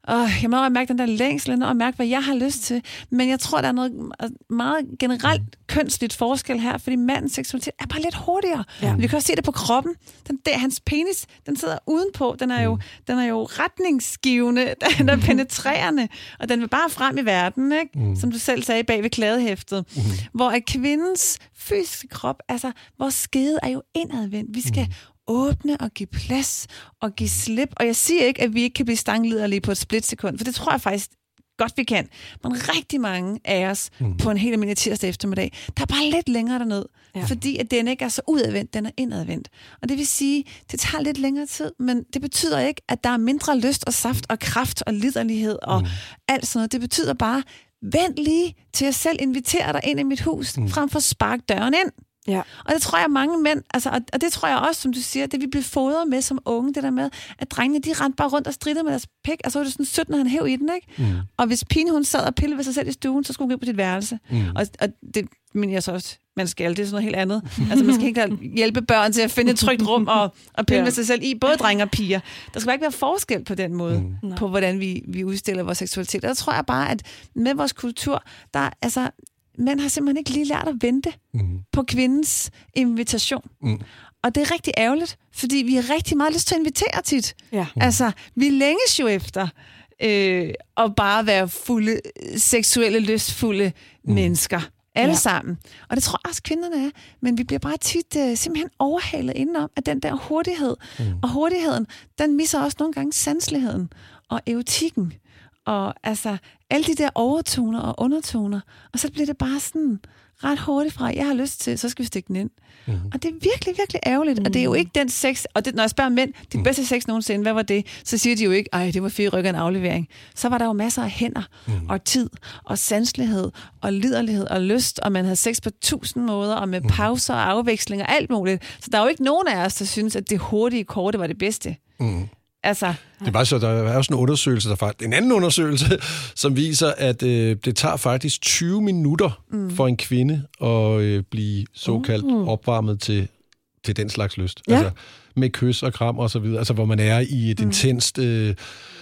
åh, jeg må mærke den der længsel, og mærke, hvad jeg har lyst til. Men jeg tror, der er noget meget generelt kønsligt forskel her, fordi mandens seksualitet er bare lidt hurtigere. Ja. Vi kan også se det på kroppen. Den der, hans penis, den sidder udenpå. Den er jo, den er jo retningsgivende, den er penetrerende, og den vil bare frem i verden, ikke? Mm. Som du selv sagde bag ved kladehæftet. Mm. Hvor at kvindens fysiske krop, altså vores skede er jo indadvendt. Vi skal mm. åbne og give plads og give slip. Og jeg siger ikke, at vi ikke kan blive stangliderlige på et splitsekund, for det tror jeg faktisk godt, vi kan. Men rigtig mange af os mm. på en helt almindelig tirsdag eftermiddag, der er bare lidt længere derned, ja. Fordi at den ikke er så udadvendt, den er indadvendt. Og det vil sige, det tager lidt længere tid, men det betyder ikke, at der er mindre lyst og saft og kraft og liderlighed og mm. alt sådan noget. Det betyder bare, vent lige til at selv invitere dig ind i mit hus, mm. frem for at sparke døren ind. Ja. Og det tror jeg mange mænd, altså, og, og det tror jeg også, som du siger, det vi blev fodret med som unge, det der med, at drengene, de rendte bare rundt og strittede med deres pik, og så var det sådan sytten, han hæv i den, ikke? Mm. Og hvis pigen, hun sad og pillede ved sig selv i stuen, så skulle hun gå på dit værelse. Mm. Og, og det mener jeg så også, man skal, det er sådan noget helt andet. Altså, man skal ikke hjælpe børn til at finde et trygt rum og, og pille ja. Ved sig selv i, både drenge og piger. Der skal bare ikke være forskel på den måde, mm. på hvordan vi, vi udstiller vores seksualitet. Og der tror jeg bare, at med vores kultur, der altså mænd har simpelthen ikke lige lært at vente mm. på kvindens invitation. Mm. Og det er rigtig ærgerligt, fordi vi har rigtig meget lyst til at invitere tit. Ja. Altså, vi længes jo efter øh, at bare være fulde, seksuelle, lystfulde mm. mennesker. Alle ja. Sammen. Og det tror jeg også, kvinderne er. Men vi bliver bare tit øh, simpelthen overhalet indenom af den der hurtighed. Mm. Og hurtigheden, den misser også nogle gange sanseligheden og erotikken. Og altså, alle de der overtoner og undertoner. Og så bliver det bare sådan ret hurtigt fra, jeg har lyst til, så skal vi stikke den ind. Mm. Og det er virkelig, virkelig ærgerligt. Mm. Og det er jo ikke den sex, og det, når jeg spørger mænd, det mm. bedste sex nogensinde, hvad var det? Så siger de jo ikke, ej, det var fire rykker en aflevering. Så var der jo masser af hænder, mm. og tid, og sanselighed, og liderlighed, og lyst, og man havde sex på tusind måder, og med mm. pauser og afveksling og alt muligt. Så der er jo ikke nogen af os, der synes, at det hurtige korte var det bedste. Mm. Altså,
det er bare så, der er også en undersøgelse, der faktisk, en anden undersøgelse, som viser, at øh, det tager faktisk tyve minutter mm. for en kvinde at øh, blive såkaldt mm. opvarmet til, til den slags lyst. Ja. Altså med kys og kram og så videre, altså hvor man er i et mm. intenst øh,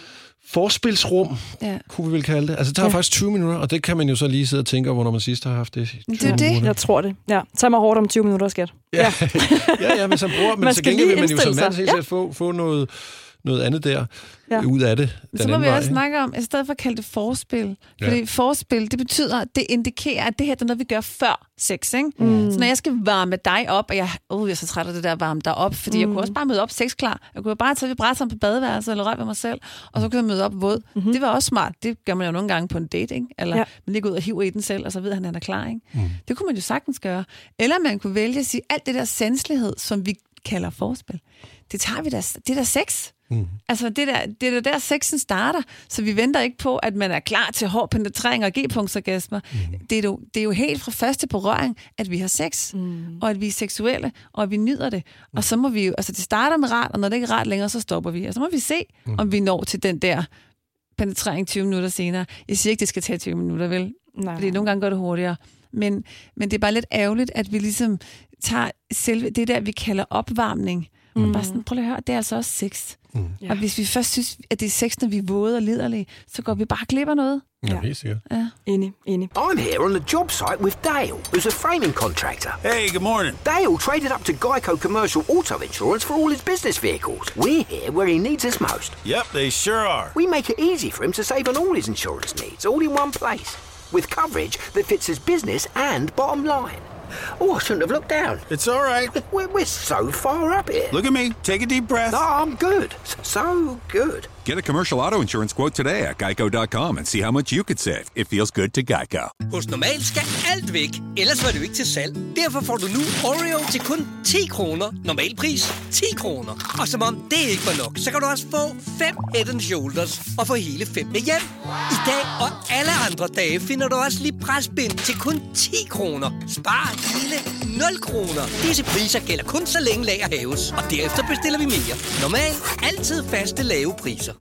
forspilsrum, ja. Kunne vi vel kalde det. Altså det tager ja. Faktisk tyve minutter, og det kan man jo så lige sidde og tænke, hvornår man sidst har haft det.
Det er det, jeg tror det. Ja. Tag mig hårdt om tyve minutter, skat.
Ja, ja, ja men så bruger men så gengæld vil man jo som mand helt ja. få, få noget noget andet der, ja. Ud af det.
Så må vi vej, også snakke om, i stedet for at kalde det forspil. Fordi ja. Forspil, det betyder, det indikerer, at det her er noget, vi gør før sex, ikke? Mm. Så når jeg skal varme dig op, og jeg, uh, jeg er så træt af det der varme dig op, fordi mm. jeg kunne også bare møde op sexklar. Jeg kunne bare tage vibratoren på badeværelset, eller røre ved mig selv, og så kunne jeg møde op våd. Mm-hmm. Det var også smart. Det gør man jo nogle gange på en date, ikke? Eller ja. Man lige går ud og hiver i den selv, og så ved han, at han er klar, ikke? Mm. Det kunne man jo sagtens gøre. Eller man kunne vælge at sige, alt det der sanselighed, som vi kalder forspil, det tager vi da, det er der sex. Mm. Altså, det er der, det der, der sexen starter, så vi venter ikke på, at man er klar til hård penetrering og g-punktsorgasmer. Mm. Det, er jo, det er jo helt fra første berøring, at vi har sex, mm. og at vi er seksuelle, og at vi nyder det. Mm. Og så må vi jo, altså det starter med rart, og når det ikke er rart længere, så stopper vi. Og så må vi se, mm. om vi når til den der penetrering tyve minutter senere. Jeg siger ikke, det skal tage tyve minutter, vel? Nej. Fordi nogle gange går det hurtigere. Men, men det er bare lidt ærgerligt, at vi ligesom tager selve det der, vi kalder opvarmning. Mm. Og bare sådan, prøv lige at høre, det er altså også sex. Mm. Ja. Og hvis vi først synes, at det er sex, når vi er våde og liderlige, så går vi bare glip af noget.
Ja, helt sikkert.
Ja. Enig, enig.
I'm here on the job site with Dale, who's a framing contractor.
Hey, good morning.
Dale traded up to Geico Commercial Auto Insurance for all his business vehicles. We're here where he needs us most.
Yep, they sure are.
We make it easy for him to save on all his insurance needs, all in one place, with coverage that fits his business and bottom line. Oh, I shouldn't have looked down.
It's all right.
We're, we're so far up here.
Look at me. Take a deep breath.
No, I'm good. So good.
Get a commercial auto insurance quote today at geico dot com and see how much you could save. It feels good to Geico.
Hos Normal skal alt væk, ellers var det jo ikke til salg. Derfor får du nu Oreo til kun ti kroner. Normal pris ti kroner. Og som om det ikke var nok, så kan du også få fem Head and Shoulders og få hele fem med hjem. I dag og alle andre dage finder du også lige presbind til kun ti kroner. Spar hele nul kroner. Disse priser gælder kun så længe lager hæves, og derefter bestiller vi mere. Normal altid faste lave priser.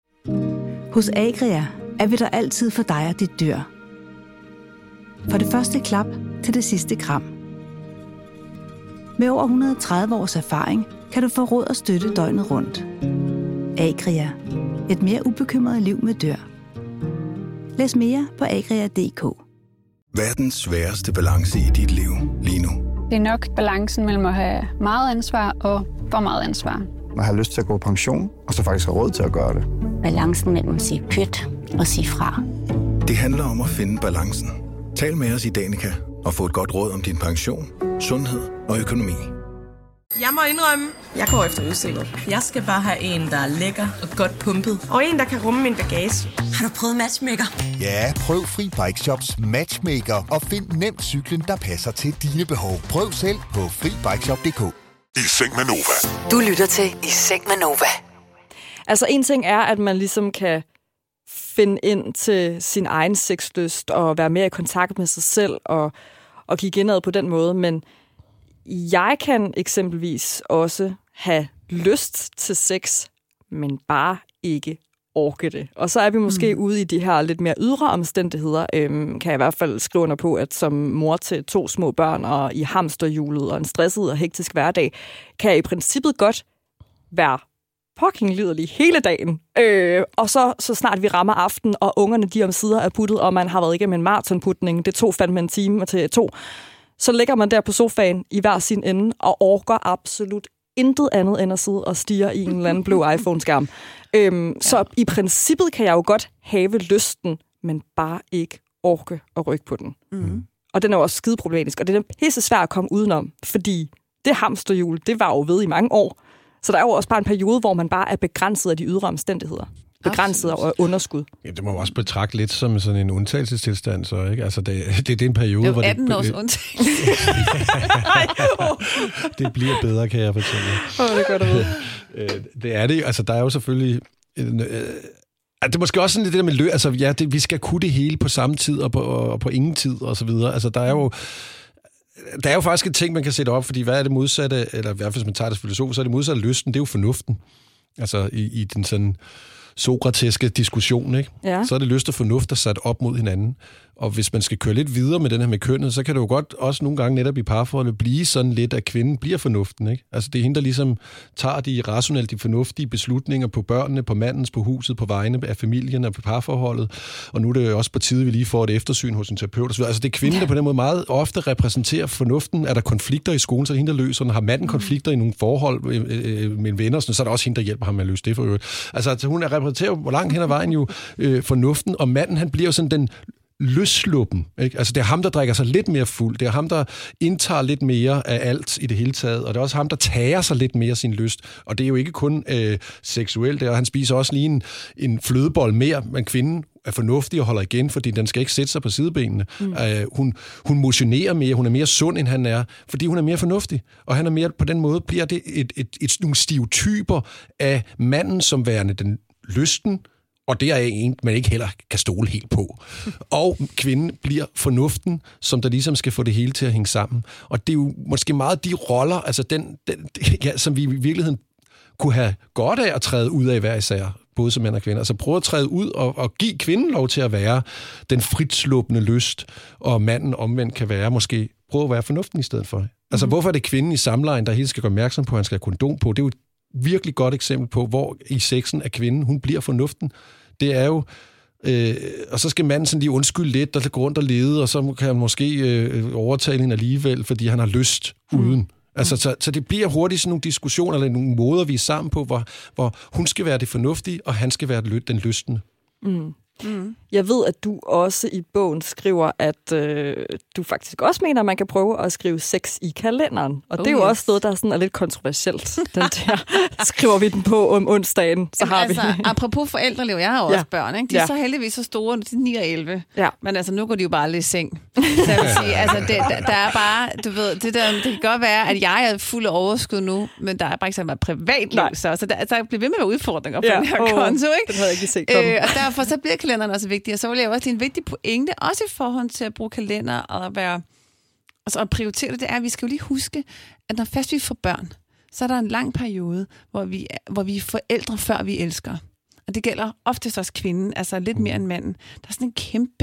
Hos Agria er vi der altid for dig og dit dyr. Fra det første klap til det sidste kram. Med over et hundrede og tredive års erfaring kan du få råd og støtte døgnet rundt. Agria. Et mere ubekymret liv med dyr. Læs mere på agria punktum d k.
Hvad er den sværeste balance i dit liv lige nu?
Det er nok balancen mellem at have meget ansvar og for meget ansvar.
Man har lyst til at gå på pension, og så faktisk have råd til at gøre det.
Balancen mellem at sige pyt og sige fra.
Det handler om at finde balancen. Tal med os i Danica og få et godt råd om din pension, sundhed og økonomi.
Jeg må indrømme, jeg går efter udstyret. Jeg skal bare have en, der er lækker og godt pumpet. Og en, der kan rumme min bagage. Har du prøvet Matchmaker?
Ja, prøv Free Bike Shops Matchmaker og find nemt cyklen, der passer til dine behov. Prøv selv på free bike shop punktum d k.
I Seng med Nova. Du lytter til I Seng med Nova.
Altså en ting er, at man ligesom kan finde ind til sin egen sexlyst og være mere i kontakt med sig selv og, og kigge indad på den måde, men jeg kan eksempelvis også have lyst til sex, men bare ikke orke det. Og så er vi måske mm. ude i de her lidt mere ydre omstændigheder, øhm, kan jeg i hvert fald skrive under på, at som mor til to små børn og i hamsterhjulet og en stresset og hektisk hverdag, kan jeg i princippet godt være fucking liderlig hele dagen. Øh, og så, så snart vi rammer aften, og ungerne de omsider er puttet, og man har været igennem en maratonputning, det tog fandme en time til to, så ligger man der på sofaen i hver sin ende og orker absolut intet andet end at sidde og stirre i en eller anden blå iPhone-skærm. Øhm, ja. Så i princippet kan jeg jo godt have lysten, men bare ikke orke at rykke på den. Mm. Og den er jo også skide problematisk, og det er pisse svært at komme udenom, fordi det hamsterhjul, det var jo ved i mange år. Så der er jo også bare en periode, hvor man bare er begrænset af de ydre omstændigheder. Begrænset af underskud.
Ja, det må man også betragte lidt som sådan en undtagelsestilstand, så ikke? Altså, det, det, det er en periode,
det er
hvor det...
atten års undtagelse.
Det bliver bedre, kan jeg fortælle.
Åh, det er godt at vide.
Det er det. Altså, der er jo selvfølgelig... Øh, det er måske også sådan lidt det der med lø. Altså, ja, det, vi skal kunne det hele på samme tid og på, og på ingen tid, og så videre. Altså, der er jo... Der er jo faktisk en ting, man kan sætte op, fordi hvad er det modsatte, eller i hvert fald hvis man tager det filosof, så er det modsatte lysten, det er jo fornuften. Altså, i, i den sådan... sokrateske diskussion, ikke? Ja. Så er det lyst og fornuft, der er sat op mod hinanden. Og hvis man skal køre lidt videre med den her med kønnet, så kan det jo godt også nogle gange netop i parforholdet blive sådan lidt, at kvinden bliver fornuften, ikke? Altså det er hende, der ligesom tager de rationelt, de fornuftige beslutninger på børnene, på mandens, på huset, på vegne af familien og på parforholdet. Og nu er det jo også på tide, vi lige får et eftersyn hos en terapeut og så videre. Altså det er kvinden, der på den måde meget ofte repræsenterer fornuften. Er der konflikter i skolen, så er det hende, der løser den. Har manden konflikter i nogle forhold med en venner, så er der også hende, der hjælper ham med at løse det for øvrigt. Altså, altså hun er repræsenterer hvor langt hen ad vejen jo øh, fornuften, og manden, han bliver jo sådan den løsluppen, ikke? Altså det er ham, der drikker sig lidt mere fuld, det er ham, der indtager lidt mere af alt i det hele taget, og det er også ham, der tager sig lidt mere sin lyst, og det er jo ikke kun øh, seksuelt, og han spiser også lige en, en flødebold mere, men kvinden er fornuftig og holder igen, fordi den skal ikke sætte sig på sidebenene. Mm. Øh, hun, hun motionerer mere, hun er mere sund, end han er, fordi hun er mere fornuftig, og han er mere, på den måde bliver det et, et, et, et, nogle stereotyper af manden som værende den lysten, og det er en, man ikke heller kan stole helt på. Og kvinden bliver fornuften, som der ligesom skal få det hele til at hænge sammen. Og det er jo måske meget de roller, altså den, den ja, som vi i virkeligheden kunne have godt af at træde ud af hver især, både som mænd og kvinder. Altså prøve at træde ud og, og give kvinden lov til at være den fritsluppende lyst, og manden omvendt kan være måske prøve at være fornuften i stedet for. Altså mm. hvorfor er det kvinden i samlejen, der hele skal gøre opmærksom på, at han skal have kondom på? Det er jo et virkelig godt eksempel på, hvor i sexen af kvinden, hun bliver fornuften. Det er jo, øh, og så skal manden sådan lige undskylde lidt, og gå rundt og lede, og så kan han måske øh, overtale hende alligevel, fordi han har lyst uden. Mm. Altså, så, så det bliver hurtigt sådan nogle diskussioner, eller nogle måder, vi er sammen på, hvor, hvor hun skal være det fornuftige, og han skal være den lystende.
Mm. Mm. Jeg ved, at du også i bogen skriver, at øh, du faktisk også mener, at man kan prøve at skrive sex i kalenderen. Og oh, det er jo yes. også noget, der er, sådan, er lidt kontroversielt. Den der skriver vi den på om onsdagen, så
Jamen,
har
altså,
vi...
Apropos forældreliv, jeg har jo også ja. børn, ikke? De er ja. så heldigvis så store, de er ni og elleve. Ja. Men altså, nu går de jo bare lidt i seng. Så jeg vil sige, altså, det, der, der er bare, du ved, det, der, det kan godt være, at jeg er fuld af overskud nu, men der er bare ikke så meget privatliv, så, så der, altså, der bliver ved med at være udfordringer på ja. den her oh, konto, ikke?
Den havde jeg ikke set komme.
Øh, og derfor så bliver kalenderen også vigtig, og så vil jeg også en vigtig pointe, også i forhold til at bruge kalender og at være, altså at prioritere det, det er, at vi skal jo lige huske, at når først vi får børn, så er der en lang periode, hvor vi, hvor vi er forældre, før vi elsker. Og det gælder oftest også kvinden, altså lidt mere end manden. Der er sådan en kæmpe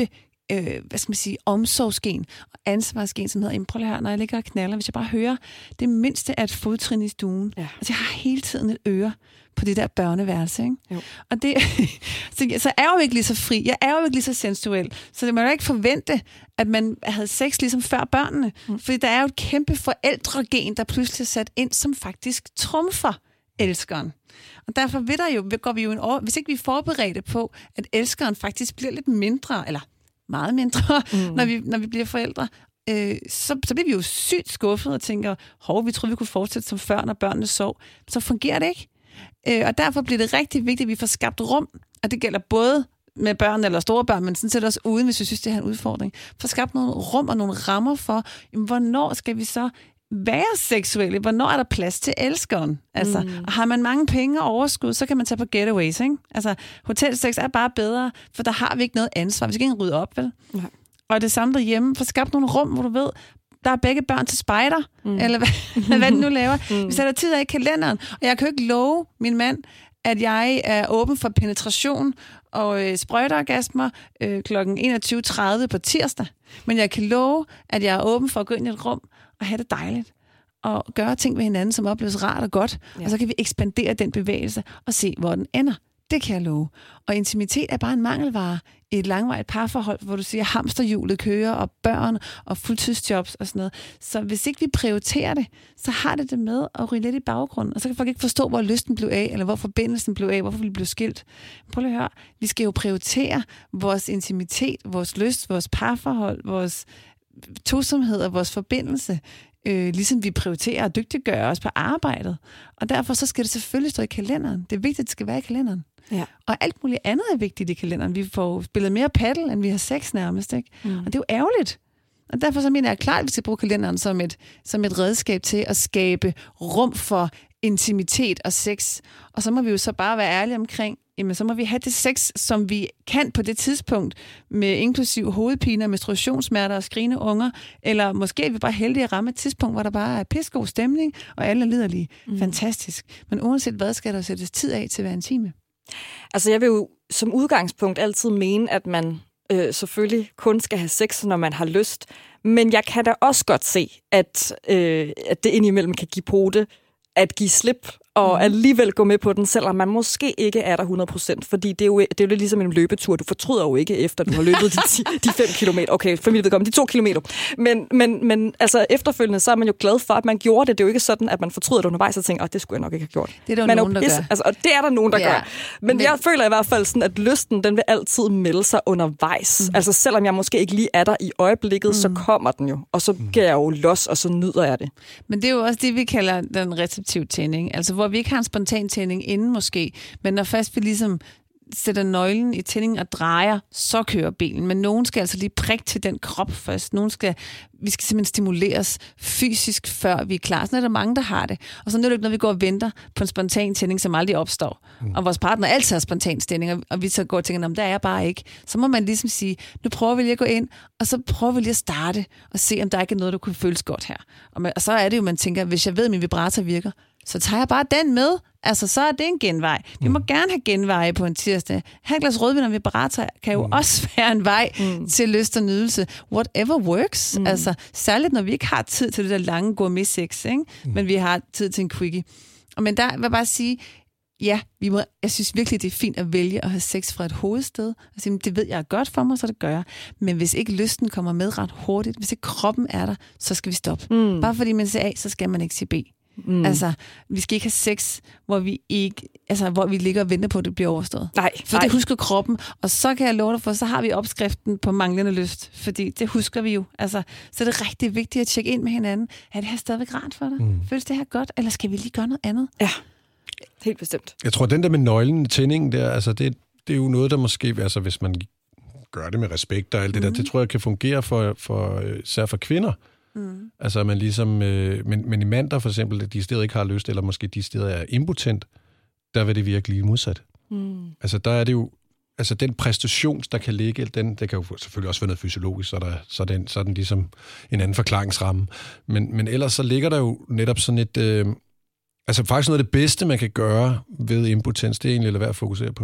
øh, hvad skal man sige, omsorgsgen og ansvarsgen, som hedder, jamen, prøv lige her, når jeg ligger og knaller, hvis jeg bare hører det mindste af et fodtrin i stuen. Ja. Altså, jeg har hele tiden et øre på det der børneværelse, ikke? Jo. Og det, så, så er jeg jo ikke lige så fri, jeg er jo ikke lige så sensuel, så det må jo ikke forvente, at man havde sex ligesom før børnene, mm. fordi der er jo et kæmpe forældregen, der pludselig er sat ind, som faktisk trumfer elskeren. Og derfor vil der jo, går vi jo en år, hvis ikke vi er forberedte på, at elskeren faktisk bliver lidt mindre, eller meget mindre, mm. når, vi, når vi bliver forældre, øh, så, så bliver vi jo sygt skuffet og tænker, hov, vi troede, vi kunne fortsætte som før, når børnene sov. Så fungerer det ikke. Øh, og derfor bliver det rigtig vigtigt, at vi får skabt rum, og det gælder både med børn eller store børn, men sådan set også uden, hvis vi synes, det er en udfordring. Få skabt nogle rum og nogle rammer for, jamen, hvornår skal vi så være seksuelle? Hvornår er der plads til elskeren? Altså, mm. og har man mange penge og overskud, så kan man tage på getaways, ikke? Altså, hotelsex er bare bedre, for der har vi ikke noget ansvar. Vi skal ikke rydde op, vel? Nej. Og det samme derhjemme. Få skabt nogle rum, hvor du ved, der er begge børn til spejder, mm. eller hvad, hvad den nu laver. Mm. Vi sætter tid af i kalenderen, og jeg kan jo ikke love min mand, at jeg er åben for penetration og øh, sprøjteorgasmer øh, klokken enogtyve tredive på tirsdag. Men jeg kan love, at jeg er åben for at gå ind i et rum og have det dejligt. Og gøre ting med hinanden, som opleves rart og godt. Ja. Og så kan vi ekspandere den bevægelse og se, hvor den ender. Det kan jeg love. Og intimitet er bare en mangelvare i et langvarigt parforhold, hvor du siger, hamsterhjulet kører, og børn, og fuldtidsjobs og sådan noget. Så hvis ikke vi prioriterer det, så har det det med at ryge lidt i baggrunden. Og så kan folk ikke forstå, hvor lysten blev af, eller hvor forbindelsen blev af, hvorfor vi blev skilt. Prøv lige at høre. Vi skal jo prioritere vores intimitet, vores lyst, vores parforhold, vores tosomhed og vores forbindelse, øh, ligesom vi prioriterer at dygtiggøre os på arbejdet. Og derfor så skal det selvfølgelig stå i kalenderen. Det er vigtigt, at det skal være i kalenderen. Ja. Og alt muligt andet er vigtigt i kalenderen. Vi får spillet mere paddle, end vi har sex nærmest, ikke? Mm. Og det er jo ærgerligt. Og derfor så mener jeg klart, at vi skal bruge kalenderen som et, som et redskab til at skabe rum for intimitet og sex. Og så må vi jo så bare være ærlige omkring, jamen så må vi have det sex, som vi kan på det tidspunkt, med inklusiv hovedpiner, menstruationssmerter og skrigende unger, eller måske er vi bare heldige at ramme et tidspunkt, hvor der bare er pissegod stemning, og alle er liderlige. Mm. Fantastisk. Men uanset hvad, skal der sættes tid af til at være intime.
Altså jeg vil jo som udgangspunkt altid mene, at man øh, selvfølgelig kun skal have sex, når man har lyst. Men jeg kan da også godt se, at, øh, at det indimellem kan give pote at give slip og alligevel gå med på den, selvom man måske ikke er der hundrede procent. Fordi det er, jo, det er jo lidt ligesom en løbetur. Du fortryder jo ikke, efter du har løbet de, de fem kilometer. Okay, for mit vedkommende, de to kilometer. Men, men, men altså, efterfølgende, så er man jo glad for, at man gjorde det. Det er jo ikke sådan, at man fortryder det undervejs og tænker, åh, det skulle jeg nok ikke have gjort.
Det er der
man
nogen,
er
der
pisse,
gør.
Altså, og det er der nogen, der
ja.
gør. Men, men jeg føler i hvert fald sådan, at lysten, den vil altid melde sig undervejs. Mm. Altså, selvom jeg måske ikke lige er der i øjeblikket, mm. så kommer den jo. Og så giver jeg jo los, og så nyder jeg det.
Men det er jo også det, vi kalder den receptive tænding. Altså, hvor vi ikke har en spontan tænding inden måske, men når først vi ligesom sætter nøglen i tændingen og drejer, så kører bilen. Men nogen skal altså lige prikke til den krop først. Nogen skal, vi skal simpelthen stimuleres fysisk, før vi er klar. Sådan er der mange, der har det. Og så er det ikke, når vi går og venter på en spontan tænding, som aldrig opstår. Mm. Og vores partner altid har spontan tænding, og vi så går og tænker, det er jeg bare ikke. Så må man ligesom sige, nu prøver vi lige at gå ind, og så prøver vi lige at starte og se, om der ikke er noget, der kunne føles godt her. Og, man, og så er det jo, man tænker, hvis jeg ved, at min vibrator virker, så tager jeg bare den med. Altså, så er det en genvej. Vi må gerne have genveje på en tirsdag. Have et glas rødvin og vibrator kan jo mm. også være en vej mm. til lyst og nydelse. Whatever works. Mm. Altså, særligt når vi ikke har tid til det der lange gourmet-sex, ikke? Mm. Men vi har tid til en quickie. Og men der vil jeg bare sige, ja, vi må, jeg synes virkelig, det er fint at vælge at have sex fra et hovedsted. Altså, det ved jeg er godt for mig, så det gør jeg. Men hvis ikke lysten kommer med ret hurtigt, hvis ikke kroppen er der, så skal vi stoppe. Mm. Bare fordi man siger A, så skal man ikke sige B. Mm. Altså, vi skal ikke have sex, hvor vi ikke, altså, hvor vi ligger og venter på, at det bliver overstået.
Nej,
for
nej.
det husker kroppen, og så kan jeg love dig for, så har vi opskriften på manglende lyst, fordi det husker vi jo. Altså, så er det rigtig vigtigt at tjekke ind med hinanden. Er det her stadigvæk rart for dig? Mm. Føles det her godt, eller skal vi lige gøre noget andet?
Ja, helt bestemt.
Jeg tror, den der med nøglen, tændingen der, altså, det, det er jo noget, der måske, altså, hvis man gør det med respekt og alt det mm. der, det tror jeg kan fungere for, for især for kvinder. Mm. Altså, man ligesom, øh, men, men i mand, der for eksempel, de steder ikke har lyst, eller måske de steder er impotent, der vil det virkelig modsat. Mm. Altså, der er det jo, altså den præstation, der kan ligge, den, det kan jo selvfølgelig også være noget fysiologisk, så, der, så, er den, så er den ligesom en anden forklaringsramme. Men, men ellers så ligger der jo netop sådan et, øh, altså faktisk noget af det bedste, man kan gøre ved impotens, det er egentlig at lade være at fokusere på det.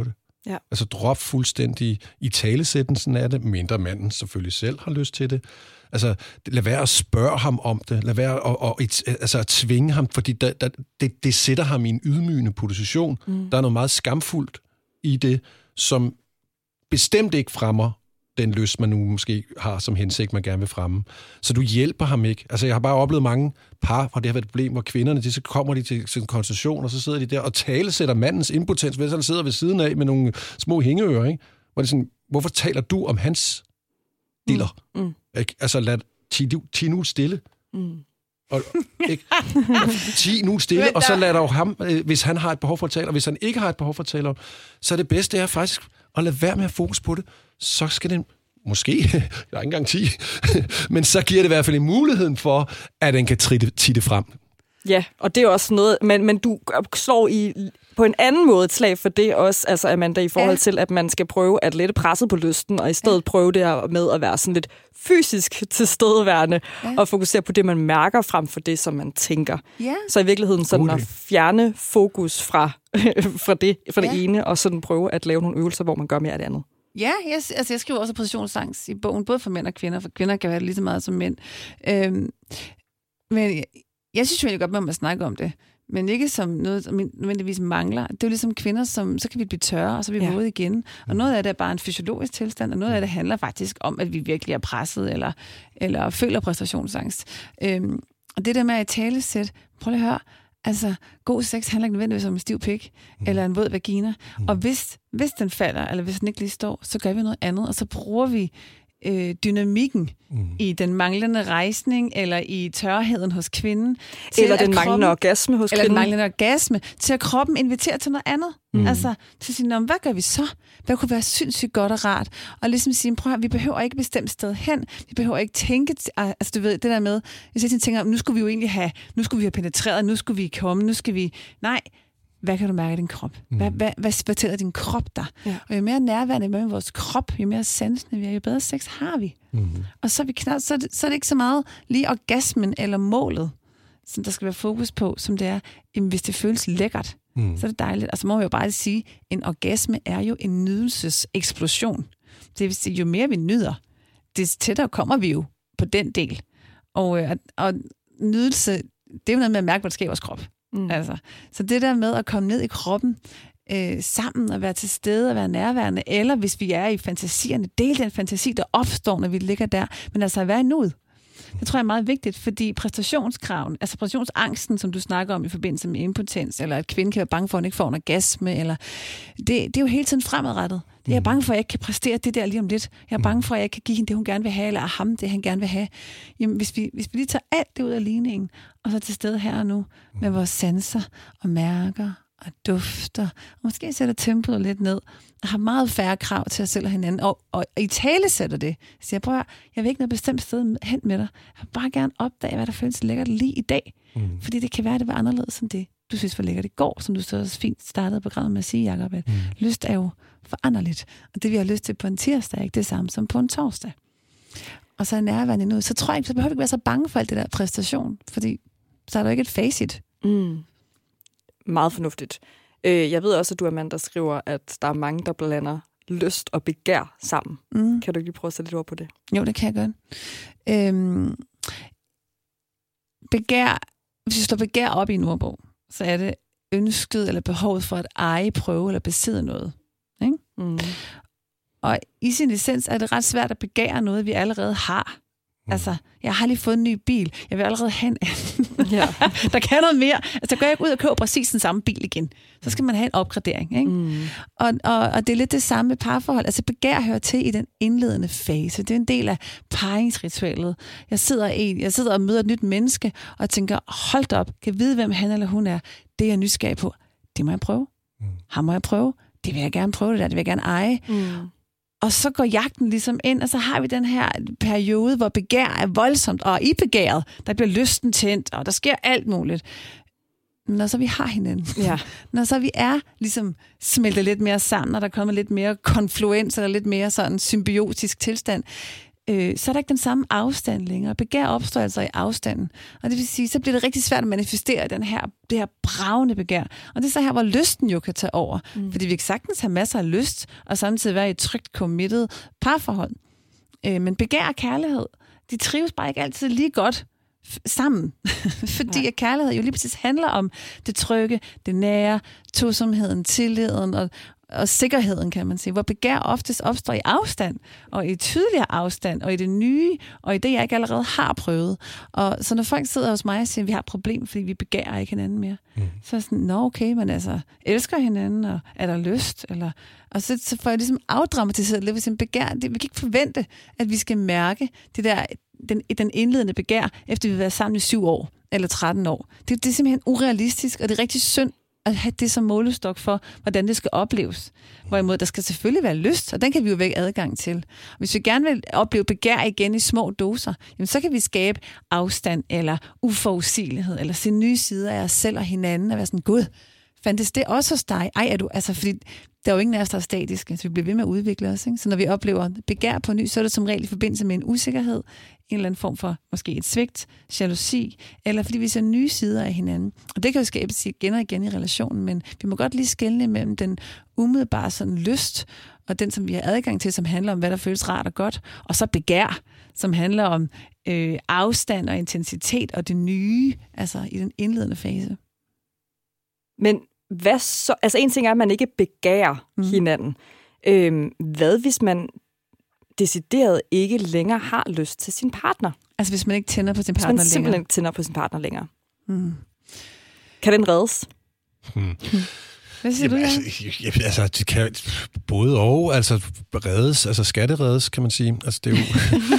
Ja.
Altså drop fuldstændig i talesættelsen af det, mindre manden selvfølgelig selv har lyst til det. Altså lad være at spørge ham om det, lad være at, at, at, altså, at tvinge ham, fordi der, der, det, det sætter ham i en ydmygende position. Mm. Der er noget meget skamfuldt i det, som bestemt ikke fremmer den lyst, man nu måske har som hensigt, man gerne vil fremme. Så du hjælper ham ikke. Altså, jeg har bare oplevet mange par, hvor det har været et problem, hvor kvinderne, de, så kommer de til, til en konsultation, og så sidder de der og talesætter mandens impotens, hvis han sidder ved siden af med nogle små hængeører, ikke? Hvor det er sådan, hvorfor taler du om hans diller? Mm. Mm. Altså, lad ti nu stille. Mm. Og, ikke? ti nu stille, der... og så lader du ham, hvis han har et behov for at tale, og hvis han ikke har et behov for at tale om, så er det bedste er faktisk at lade være med at fokus på det. Så skal det måske, jeg har ikke engang ti, men så giver det i hvert fald en muligheden for, at den kan titte frem.
Ja, og det er også noget, men, men du slår i på en anden måde et slag for det også, altså Amanda, i forhold ja. til, at man skal prøve at lette presset på lysten, og i stedet ja. prøve det her med at være sådan lidt fysisk tilstedeværende, ja. og fokusere på det, man mærker, frem for det, som man tænker. Ja. Så i virkeligheden sådan okay. at fjerne fokus fra, fra, det, fra ja. det ene, og sådan prøve at lave nogle øvelser, hvor man gør mere af det andet.
Ja, jeg, altså jeg skriver også positionsangst i bogen, både for mænd og kvinder, for kvinder kan være lige så meget som mænd. Øhm, men jeg, jeg synes jo egentlig godt, at man snakker om det, men ikke som noget, som nødvendigvis mangler. Det er jo ligesom kvinder, som så kan vi blive tørre, og så er vi ja. våde igen. Og noget af det er bare en fysiologisk tilstand, og noget af det handler faktisk om, at vi virkelig er presset, eller, eller føler præstationsangst. Øhm, og det der med at talesæt, prøv lige at høre, altså, god sex handler ikke nødvendigvis om en stiv pik, mm. eller en våd vagina. Mm. Og hvis, hvis den falder, eller hvis den ikke lige står, så gør vi noget andet, og så bruger vi øh, dynamikken mm. i den manglende rejsning, eller i tørheden hos kvinden.
Eller den manglende orgasme hos
eller
kvinden.
Eller den manglende orgasme, til at kroppen inviterer til noget andet. Mm. Altså, til at sige, hvad gør vi så? Hvad kunne være sindssygt godt og rart? Og ligesom sige, prøv at vi behøver ikke bestemt sted hen. Vi behøver ikke tænke, altså du ved, det der med, hvis jeg tænker, nu skulle vi jo egentlig have, nu skulle vi have penetreret, nu skulle vi komme, nu skal vi, nej, hvad kan du mærke i din krop? Hvad, mm. hvad, hvad fortæller din krop dig? Ja. Og jo mere nærværende med vores krop, jo mere sansende vi er, jo bedre sex har vi. Mm. Og så er, vi knap, så, er det, så er det ikke så meget lige orgasmen eller målet, som der skal være fokus på, som det er, jamen, hvis det føles lækkert, mm. så er det dejligt. Og så må vi jo bare sige, en orgasme er jo en nydelseseksplosion. Det vil sige, jo mere vi nyder, det tættere kommer vi jo på den del. Og, og, og nydelse, det er jo noget med at mærke, hvad der sker i vores krop. Mm. Altså, så det der med at komme ned i kroppen øh, sammen og være til stede og være nærværende, eller hvis vi er i fantasierne, del den fantasi, der opstår, når vi ligger der, men altså at være i nuet. Det tror jeg er meget vigtigt, fordi præstationskraven, altså præstationsangsten, som du snakker om i forbindelse med impotens, eller at kvinden kan være bange for, at hun ikke får en orgasme, eller det, det er jo hele tiden fremadrettet. Det er jeg bange for, at jeg ikke kan præstere det der lige om lidt. Jeg er bange for, at jeg ikke kan give hende det, hun gerne vil have, eller ham det, han gerne vil have. Jamen, hvis vi, hvis vi lige tager alt det ud af ligningen, og så til stede her og nu, med vores sanser og mærker og dufter, og måske sætter tempoet lidt ned, og har meget færre krav til os selv og hinanden, og, og i tale sætter det. Så jeg prøver, jeg vil ikke noget bestemt sted hen med dig. Jeg vil bare gerne opdage, hvad der føles lækkert lige i dag. Mm. Fordi det kan være, at det var anderledes end det, du synes var lækkert i går, som du så fint startede programmet med at sige, Jacob, at mm. lyst er jo foranderligt. Og det, vi har lyst til på en tirsdag, er ikke det samme som på en torsdag. Og så er nærværende nu, så tror jeg ikke, så behøver du ikke være så bange for alt det der præstation, fordi så er der ikke et facit.
Mm. Meget fornuftigt. Jeg ved også, at du, Amanda, skriver, at der er mange, der blander lyst og begær sammen. Mm. Kan du ikke lige prøve at sætte lidt ord på det?
Jo, det kan jeg godt. Øhm, begær, hvis vi slår begær op i en ordbog, så er det ønsket eller behovet for at eje, prøve eller besidde noget. Ikke? Mm. Og i sin essens er det ret svært at begære noget, vi allerede har. Mm. Altså, jeg har lige fået en ny bil. Jeg vil allerede have en anden. Ja. Der kan noget mere. Altså, der går jeg ikke ud og køber præcis den samme bil igen. Så skal man have en opgradering. Ikke? Mm. Og, og, og det er lidt det samme med parforhold. Altså, begær hører til i den indledende fase. Det er en del af parringsritualet. Jeg sidder, i, jeg sidder og møder et nyt menneske, og tænker, hold da op, kan jeg vide, hvem han eller hun er? Det er jeg nysgerrig på. Det må jeg prøve. Mm. Ham må jeg prøve. Det vil jeg gerne prøve det der. Det vil jeg gerne eje. Mm. Og så går jagten ligesom ind, og så har vi den her periode, hvor begær er voldsomt, og i begæret, der bliver lysten tændt, og der sker alt muligt. Når så vi har hinanden, ja. Når så vi er ligesom smeltet lidt mere sammen, og der kommer lidt mere konfluens, eller lidt mere sådan symbiotisk tilstand, øh, så er der ikke den samme afstand længere. Begær opstår altså i afstanden. Og det vil sige, så bliver det rigtig svært at manifestere den her, det her bravende begær. Og det er så her, hvor lysten jo kan tage over. Mm. Fordi vi kan sagtens have masser af lyst, og samtidig være i et trygt, committed parforhold. Øh, men begær og kærlighed, de trives bare ikke altid lige godt sammen. Fordi ja. at kærlighed jo lige præcis handler om det trygge, det nære, tosomheden, tilliden og, og sikkerheden, kan man sige. Hvor begær oftest opstår i afstand, og i tydeligere afstand, og i det nye, og i det, jeg ikke allerede har prøvet. Og så når folk sidder hos mig og siger, at vi har et problem, fordi vi begærer ikke hinanden mere, mm. så er jeg sådan, nå okay, men altså, elsker hinanden, og er der lyst? Eller, og så, så får jeg ligesom afdramatiseret lidt, hvis en begær, det, vi kan ikke forvente, at vi skal mærke det der, den, den indledende begær, efter vi har været sammen i syv år, eller tretten år. Det, det er simpelthen urealistisk, og det er rigtig synd, at have det som målestok for, hvordan det skal opleves. Hvorimod, der skal selvfølgelig være lyst, og den kan vi jo vække adgang til. Hvis vi gerne vil opleve begær igen i små doser, jamen, så kan vi skabe afstand, eller uforudsigelighed, eller se nye sider af os selv og hinanden, og være sådan, gud, fandtes det også hos dig? Ej, er du, altså, fordi der er jo ingen af os, der er statiske, så vi bliver ved med at udvikle os. Ikke? Så når vi oplever begær på ny, så er det som regel i forbindelse med en usikkerhed, en eller anden form for måske et svigt, jalousi, eller fordi vi ser nye sider af hinanden. Og det kan jo skabes igen og igen i relationen, men vi må godt lige skelne mellem den umiddelbare sådan lyst, og den, som vi har adgang til, som handler om, hvad der føles rart og godt, og så begær, som handler om øh, afstand og intensitet og det nye, altså i den indledende fase.
Men hvad så? Altså en ting er, at man ikke begærer mm. hinanden. Øhm, hvad hvis man decideret ikke længere har lyst til sin partner?
Altså hvis man ikke tænder på sin partner
længere?
længere?
Hvis man simpelthen ikke tænder på sin partner længere. Mm. Kan den reddes?
Hmm.
Hvad siger Jamen,
du, ja? altså, altså, det kan både og, altså reddes, altså skal det reddes, kan man sige. Altså, det er jo...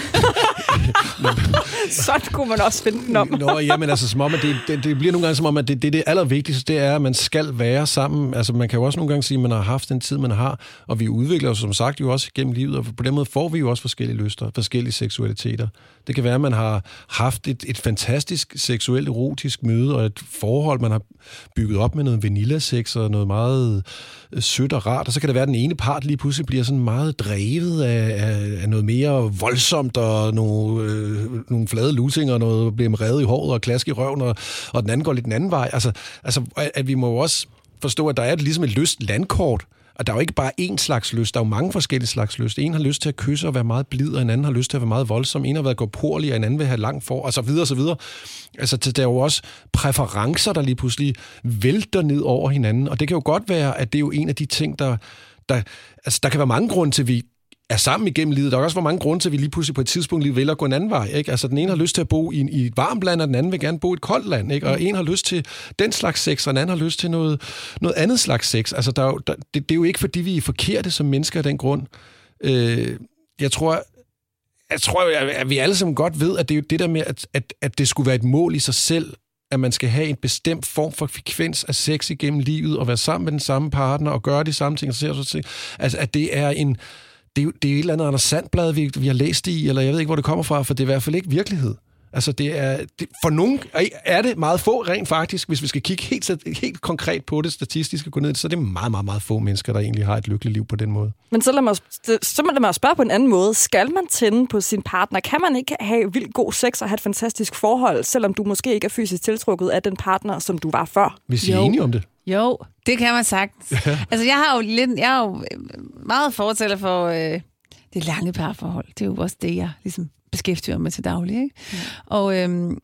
Sådan kunne man også finde den om.
Nå, jamen altså, som om, at det, det, det bliver nogle gange som om, at det, det, det allervigtigste, det er, at man skal være sammen. Altså, man kan jo også nogle gange sige, at man har haft den tid, man har, og vi udvikler os, som sagt, jo også gennem livet, og på den måde får vi jo også forskellige lyster, forskellige seksualiteter. Det kan være, at man har haft et, et fantastisk seksuelt erotisk møde, og et forhold, man har bygget op med noget vanilla-sex og noget meget sødt og rart, og så kan det være, at den ene part lige pludselig bliver sådan meget drevet af, af, af noget mere voldsomt, og nogle, øh, nogle flade lusinger, og noget bliver revet i håret og klask i røven, og, og den anden går lidt den anden vej. Altså, altså, at vi må jo også forstå, at der er ligesom et lyst landkort, og der er jo ikke bare én slags lyst, der er jo mange forskellige slags lyst. En har lyst til at kysse og være meget blid, og en anden har lyst til at være meget voldsom. En har været gåpårlig, og en anden vil have langt for, og så videre, og så videre. Altså, der er jo også præferencer, der lige pludselig vælter ned over hinanden, og det kan jo godt være, at det er jo en af de ting, der... der altså, der kan være mange grunde til, at vi er sammen igennem livet. Der er også mange grunde til, at vi lige pludselig på et tidspunkt lige vælger at gå en anden vej. Ikke? Altså, den ene har lyst til at bo i, i et varmt land, og den anden vil gerne bo i et koldt land. Ikke? Og en har lyst til den slags sex, og den anden har lyst til noget, noget andet slags sex. Altså, der er jo, der, det, det er jo ikke, fordi vi er forkerte som mennesker af den grund. Øh, jeg tror, jeg tror, at vi alle sammen godt ved, at det er jo det der med, at, at, at det skulle være et mål i sig selv, at man skal have en bestemt form for frekvens af sex igennem livet, og være sammen med den samme partner, og gøre de samme ting. Og så, så, altså, at det er en... Det er jo det er et eller andet Anders Sandblad, vi, vi har læst i, eller jeg ved ikke, hvor det kommer fra, for det er i hvert fald ikke virkelighed. Altså, det er... Det, for nogen er det meget få, rent faktisk, hvis vi skal kigge helt, helt konkret på det, statistisk gå ned, så er det meget, meget, meget få mennesker, der egentlig har et lykkeligt liv på den måde.
Men så lad mig, så lad mig spørge på en anden måde. Skal man tænde på sin partner? Kan man ikke have vildt god sex og have et fantastisk forhold, selvom du måske ikke er fysisk tiltrukket af den partner, som du var før?
Hvis I er enige om det.
Jo, det kan man sagtens. Ja. Altså, jeg har jo lidt, jeg er jo meget fortæller for øh, det lange parforhold. Det er jo også det, jeg ligesom beskæftiger mig til daglig, ikke? Ja. Og øhm,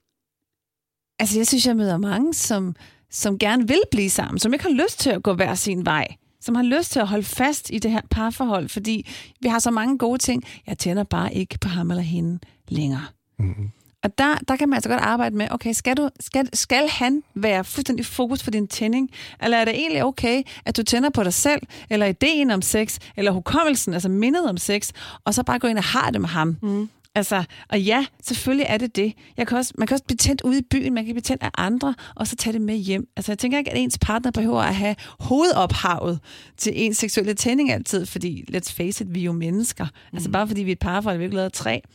altså, jeg synes, jeg møder mange, som, som gerne vil blive sammen, som ikke har lyst til at gå hver sin vej, som har lyst til at holde fast i det her parforhold, fordi vi har så mange gode ting. Jeg tænder bare ikke på ham eller hende længere. Mm-hmm. Og der, der kan man altså godt arbejde med, okay, skal, du, skal, skal han være fuldstændig fokus for din tænding? Eller er det egentlig okay, at du tænder på dig selv, eller ideen om sex, eller hukommelsen, altså mindet om sex, og så bare gå ind og have det med ham? Mm. Altså, og ja, selvfølgelig er det det. Jeg kan også, man kan også blive tændt ude i byen, man kan blive tændt af andre, og så tage det med hjem. Altså, jeg tænker ikke, at ens partner behøver at have hovedophavet til ens seksuelle tænding altid, fordi, let's face it, vi er jo mennesker. Mm. Altså, bare fordi vi er et parforhold, vi er ikke lavet af træ.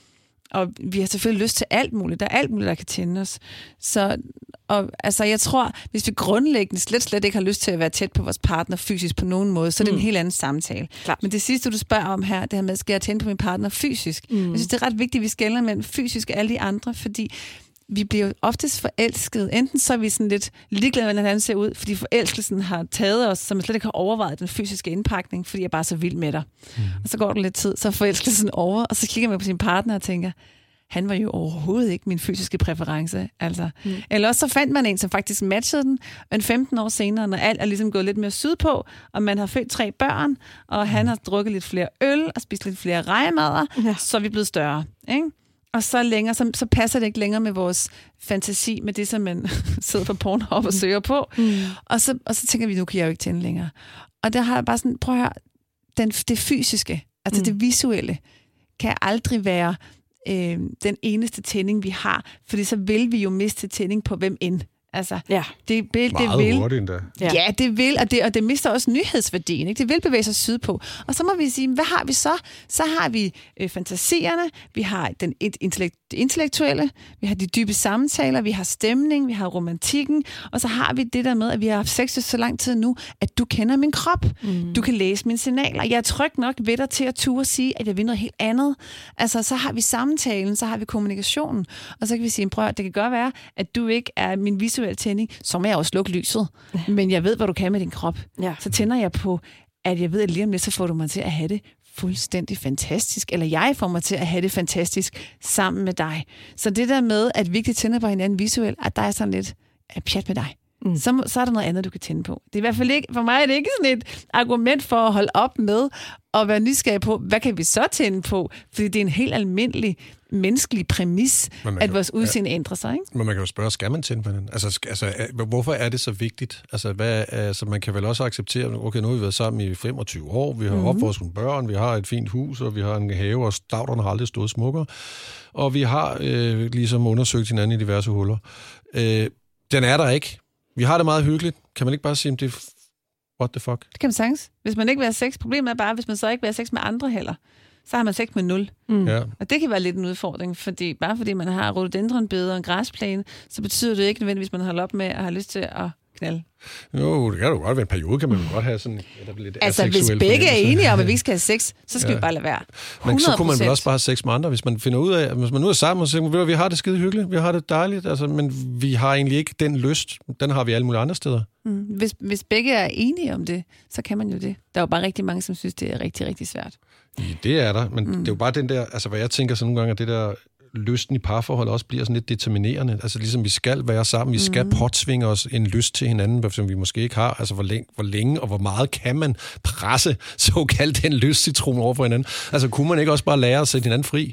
og vi har selvfølgelig lyst til alt muligt. Der er alt muligt, der kan tænde os. Så og, altså, jeg tror, hvis vi grundlæggende slet, slet ikke har lyst til at være tæt på vores partner fysisk på nogen måde, så er det mm. en helt anden samtale. Klart. Men det sidste, du spørger om her, det her med, skal jeg tænde på min partner fysisk? Mm. Jeg synes, det er ret vigtigt, at vi skelner mellem fysisk og alle de andre, fordi vi bliver jo oftest forelsket. Enten så er vi sådan lidt ligeglade, hvordan han ser ud, fordi forelskelsen har taget os, så man slet ikke har overvejet den fysiske indpakning, fordi jeg er bare så vild med dig. Mm. Og så går der lidt tid, så er forelskelsen over, og så kigger man på sin partner og tænker, han var jo overhovedet ikke min fysiske præference. Altså. Mm. Eller også så fandt man en, som faktisk matchede den, men femten år senere, når alt er ligesom gået lidt mere sydpå, og man har født tre børn, og mm. han har drukket lidt flere øl, og spist lidt flere rejemader, ja. Så er vi blevet større, ikke? Og så længere, så, så passer det ikke længere med vores fantasi, med det, som man sidder på Pornhub og søger på. Mm. Og, så, og så tænker vi, nu kan jeg jo ikke tænde længere. Og der har jeg bare sådan, prøv at høre, den, det fysiske, altså mm. det visuelle, kan aldrig være øh, den eneste tænding, vi har. Fordi så vil vi jo miste tænding på hvem end. Altså, ja. det, det, det vil,
hurtigt endda.
Ja. ja, det vil, og det, og det mister også nyhedsværdien. Ikke? Det vil bevæge sig sydpå. Og så må vi sige, hvad har vi så? Så har vi øh, fantasierne, vi har den intellekt, intellektuelle, vi har de dybe samtaler, vi har stemning, vi har romantikken, og så har vi det der med, at vi har haft sex så lang tid nu, at du kender min krop, mm. du kan læse mine signaler. Jeg er tryg nok ved dig til at turde sige, at jeg vil noget helt andet. Altså, så har vi samtalen, så har vi kommunikationen, og så kan vi sige, prøv at det kan godt være, at du ikke er min visuelle tænding, så må jeg også slukke lyset. Ja. Men jeg ved, hvad du kan med din krop. Ja. Så tænder jeg på, at jeg ved, at lige om lidt, så får du mig til at have det fuldstændig fantastisk, eller jeg får mig til at have det fantastisk sammen med dig. Så det der med, at vi ikke tænder på hinanden visuelt, at der er sådan lidt pjat med dig. Mm. Så, så er der noget andet, du kan tænde på. Det er i hvert fald ikke, for mig er det ikke sådan et argument for at holde op med at være nysgerrig på, hvad kan vi så tænde på? Fordi det er en helt almindelig menneskelig præmis, at vores udseende ja, ændrer sig. Ikke?
Men man kan jo spørge, skal man tænde på hinanden? Altså, altså, hvorfor er det så vigtigt? Altså, hvad, altså, man kan vel også acceptere, okay, nu har vi været sammen i femogtyve år, vi har mm-hmm. opfostret nogle børn, vi har et fint hus, og vi har en have, og stavterne har aldrig stået smukkere. Og vi har øh, ligesom undersøgt hinanden i diverse huller. Øh, den er der ikke. Vi har det meget hyggeligt. Kan man ikke bare sige, at det er what the fuck?
Det kan man sagtens. Hvis man ikke vil have sex, problemet er bare, hvis man så ikke vil have sex med andre heller, så har man sex med nul. Mm. Ja. Og det kan være lidt en udfordring, fordi bare fordi man har rhododendronbede og en græsplæne, så betyder det ikke nødvendigvis, at man holder op med at have lyst til at knalde.
Jo, det kan jo godt være en periode, kan man godt have sådan lidt
altså, hvis begge er enige om, at vi ikke skal have sex, så skal ja. vi bare lade være.
Men så kunne man vel også bare have sex med andre, hvis man finder ud af, hvis man nu er sammen og siger, vi har det skide hyggeligt, vi har det dejligt, altså, men vi har egentlig ikke den lyst, den har vi alle mulige andre steder.
Mm. Hvis, hvis begge er enige om det, så kan man jo det. Der er jo bare rigtig mange, som synes, det er rigtig, rigtig svært.
Ja, det er der, men mm. det er jo bare den der, altså hvad jeg tænker så nogle gange, at det der lysten i parforhold også bliver sådan lidt determinerende. Altså ligesom vi skal være sammen, vi skal mm. påtvinge os en lyst til hinanden, som vi måske ikke har. Altså hvor længe, hvor længe og hvor meget kan man presse såkaldt den lystcitron over for hinanden? Altså kunne man ikke også bare lære at sætte hinanden fri?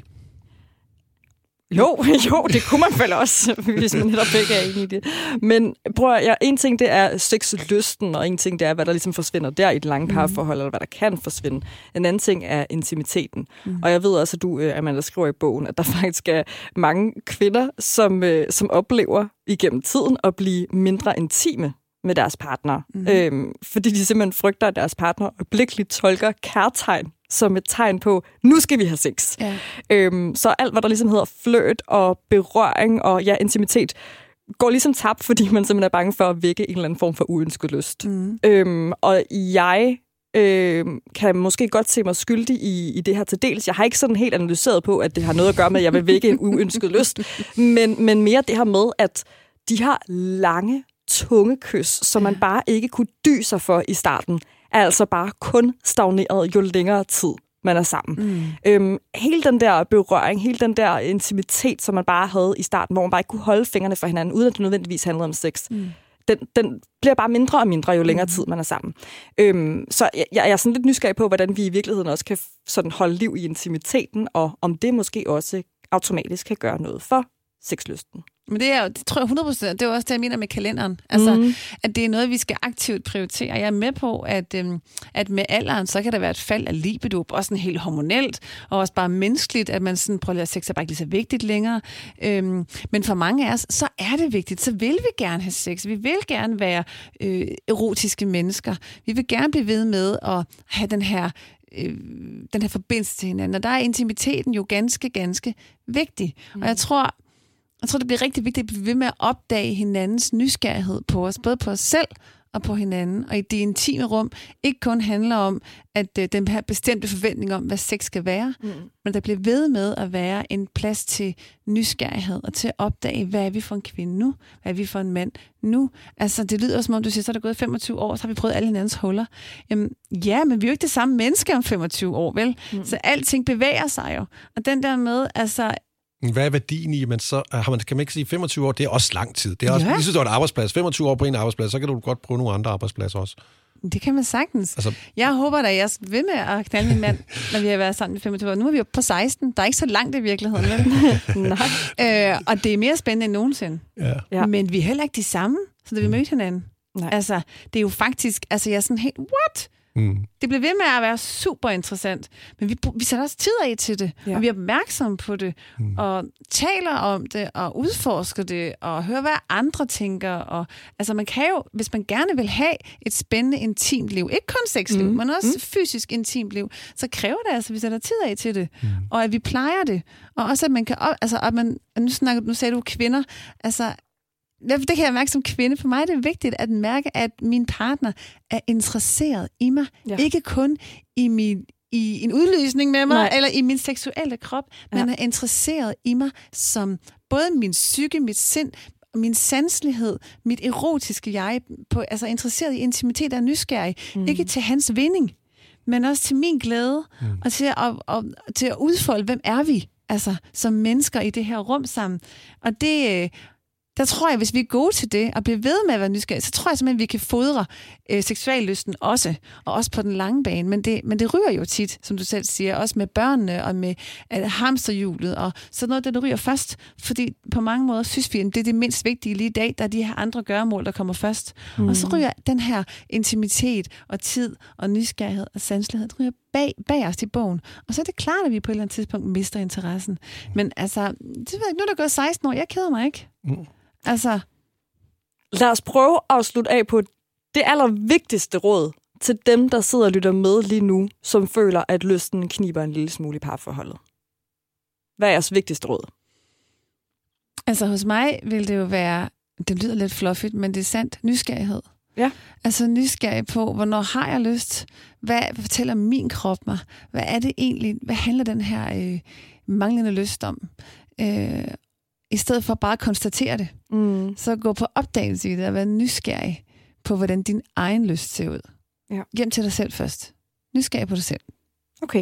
Jo, jo, det kunne man vel også, hvis man netop ikke er enig i det. Men prøv at, ja, en ting det er sexlysten, og en ting det er, hvad der ligesom forsvinder der i et langt parforhold, mm. eller hvad der kan forsvinde. En anden ting er intimiteten. Mm. Og jeg ved også, at du, Amanda, skriver i bogen, at der faktisk er mange kvinder, som, som oplever igennem tiden at blive mindre intime med deres partner. Mm. Øhm, fordi de simpelthen frygter, at deres partner øjeblikkeligt tolker kærtegn som et tegn på, nu skal vi have sex. Ja. Øhm, så alt, hvad der ligesom hedder flirt og berøring og ja, intimitet, går ligesom tabt, fordi man simpelthen er bange for at vække en eller anden form for uønsket lyst. Mm. Øhm, og jeg øh, kan måske godt se mig skyldig i, i det her til dels. Jeg har ikke sådan helt analyseret på, at det har noget at gøre med, at jeg vil vække en uønsket lyst, men, men mere det her med, at de har lange, tunge kys, som man bare ikke kunne dy sig for i starten, er altså bare kun stagneret jo længere tid man er sammen. Mm. Øhm, hele den der berøring, hele den der intimitet, som man bare havde i starten, hvor man bare ikke kunne holde fingrene for hinanden, uden at det nødvendigvis handlede om sex, mm. den, den bliver bare mindre og mindre, jo længere mm. tid man er sammen. Øhm, så jeg, jeg er sådan lidt nysgerrig på, hvordan vi i virkeligheden også kan sådan holde liv i intimiteten, og om det måske også automatisk kan gøre noget for sexlysten.
Men det er jo, det tror jeg hundrede procent, det er også det, jeg mener med kalenderen. Altså, mm. at det er noget, vi skal aktivt prioritere. Jeg er med på, at, øhm, at med alderen, så kan der være et fald af libido, også sådan helt hormonelt, og også bare menneskeligt, at man sådan prøver at sex er bare ikke lige så vigtigt længere. Øhm, men for mange af os, så er det vigtigt. Så vil vi gerne have sex. Vi vil gerne være øh, erotiske mennesker. Vi vil gerne blive ved med at have den her øh, den her forbindelse til hinanden. Og der er intimiteten jo ganske, ganske vigtig. Mm. Og jeg tror, jeg tror, det bliver rigtig vigtigt at blive ved med at opdage hinandens nysgerrighed på os, både på os selv og på hinanden. Og i det intime rum ikke kun handler om, at øh, den her bestemte forventning om, hvad sex skal være, mm. men der bliver ved med at være en plads til nysgerrighed og til at opdage, hvad er vi for en kvinde nu? Hvad er vi for en mand nu? Altså, det lyder som om, du siger, så er der gået femogtyve år, så har vi prøvet alle hinandens huller. Jamen, ja, men vi er jo ikke det samme menneske om femogtyve år, vel? Mm. Så alting bevæger sig jo. Og den der med, altså...
Hvad er værdien i, men så har man, kan man ikke sige femogtyve år, det er også lang tid. Det er også, ja. Ligesom du har en arbejdsplads, femogtyve år på en arbejdsplads, så kan du godt prøve nogle andre arbejdspladser også.
Det kan man sagtens. Altså, jeg håber da, jeg skal ved med at knalde min mand, når vi har været sammen i femogtyve år. Nu er vi jo på seksten. Der er ikke så langt i virkeligheden, vel? Nej. Øh, og det er mere spændende end nogensinde. Ja. Ja. Men vi er heller ikke de samme, så da vi mødte hinanden. Nej. Altså, det er jo faktisk, altså jeg er sådan helt, what? Mm. Det bliver ved med at være super interessant, men vi, vi sætter også tid af til det, ja. Og vi er opmærksomme på det, mm. og taler om det, og udforsker det, og hører, hvad andre tænker. Og, altså man kan jo, hvis man gerne vil have et spændende, intimt liv, ikke kun sexliv, mm. men også mm. fysisk intimt liv, så kræver det altså, at vi sætter tid af til det, mm. og at vi plejer det. Og også, at man kan, altså, at man, nu, snakker, nu sagde du kvinder, altså, det kan jeg mærke som kvinde. For mig er det vigtigt at mærke, at min partner er interesseret i mig. Ja. Ikke kun i, min, i en udløsning med mig, Nej. Eller i min seksuelle krop, men ja. Er interesseret i mig som både min psyke, mit sind, min sanselighed, mit erotiske jeg, på, altså interesseret i intimitet og nysgerrig. Mm. Ikke til hans vinding, men også til min glæde, mm. og til at, og, til at udfolde, hvem er vi, altså som mennesker i det her rum sammen. Og det... Der tror jeg, hvis vi er gode til det, og bliver ved med at være nysgerrige, så tror jeg simpelthen, at vi kan fodre øh, seksuallysten også, og også på den lange bane. Men det, men det ryger jo tit, som du selv siger, også med børnene og med øh, hamsterhjulet, og sådan noget, det ryger først. Fordi på mange måder synes vi, at det er det mindst vigtige lige i dag, der er de her andre gøremål, der kommer først. Mm. Og så ryger den her intimitet og tid og nysgerrighed og sanselighed, det ryger bag, bag os i bogen. Og så er det klart, at vi på et eller andet tidspunkt mister interessen. Men altså, det ved jeg, nu er der gået seksten år, jeg keder mig ikke. Mm. Altså,
lad os prøve at slutte af på det allervigtigste råd til dem, der sidder og lytter med lige nu, som føler, at lysten kniber en lille smule i parforholdet. Hvad er jeres vigtigste råd?
Altså hos mig vil det jo være, det lyder lidt fluffigt, men det er sandt, nysgerrighed. Ja. Altså nysgerrig på, hvornår har jeg lyst? Hvad fortæller min krop mig? Hvad er det egentlig? Hvad handler den her øh, manglende lyst om? Øh, I stedet for bare at konstatere det. Mm. Så gå på opdagelse i det og være nysgerrig på, hvordan din egen lyst ser ud. Ja. Hjem til dig selv først. Nysgerrig på dig selv.
Okay.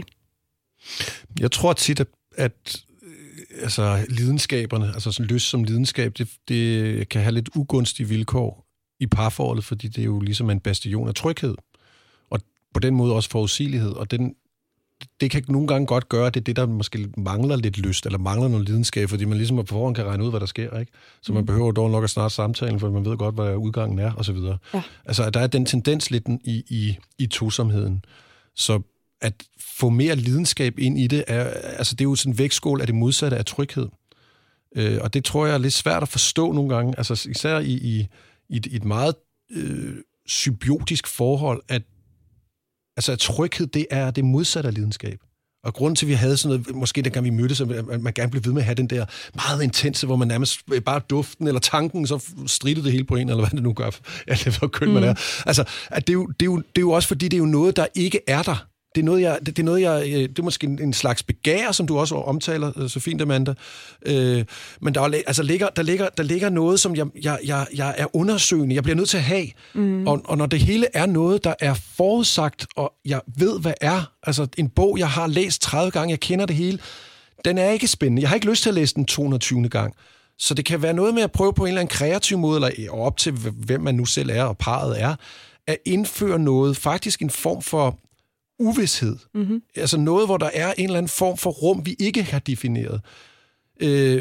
Jeg tror tit, at, at altså, lidenskaberne, altså sådan lyst som lidenskab, det, det kan have lidt ugunstige vilkår i parforholdet, fordi det er jo ligesom en bastion af tryghed. Og på den måde også forudsigelighed. Og den det kan nogle gange godt gøre, at det er det, der måske mangler lidt lyst, eller mangler noget lidenskab, fordi man ligesom på forhånd kan regne ud, hvad der sker, ikke? Så man behøver dog nok at snart samtalen, for man ved godt, hvad udgangen er, og så videre. Ja. Altså, der er den tendens lidt i, i, i tosomheden. Så at få mere lidenskab ind i det, er, altså det er jo sådan en vægtskål af det modsatte af tryghed. Øh, og det tror jeg er lidt svært at forstå nogle gange, altså især i, i, i et, et meget øh, symbiotisk forhold, at altså, at tryghed, det er det modsatte af lidenskab. Og grunden til, at vi havde sådan noget, måske dengang vi mødtes, at man gerne blev ved med at have den der meget intense, hvor man nærmest bare duften eller tanken, så strittede det hele på en, eller hvad det nu gør, alt det, hvor køn man er. Altså, at det, er jo, det, er jo, det er jo også fordi, det er jo noget, der ikke er der. Det er noget, jeg, det, det er noget, jeg, det er måske en, en slags begær, som du også omtaler så fint, Amanda. Øh, men der, er, altså, ligger, der, ligger, der ligger noget, som jeg, jeg, jeg, jeg er undersøgende. Jeg bliver nødt til at have. Mm. Og, og når det hele er noget, der er forudsagt, og jeg ved, hvad er, altså en bog, jeg har læst tredive gange, jeg kender det hele, den er ikke spændende. Jeg har ikke lyst til at læse den to hundrede og tyvende gang. Så det kan være noget med at prøve på en eller anden kreativ måde, eller op til, hvem man nu selv er, og parret er, at indføre noget, faktisk en form for uvished. Mm-hmm. Altså noget, hvor der er en eller anden form for rum, vi ikke har defineret. Øh,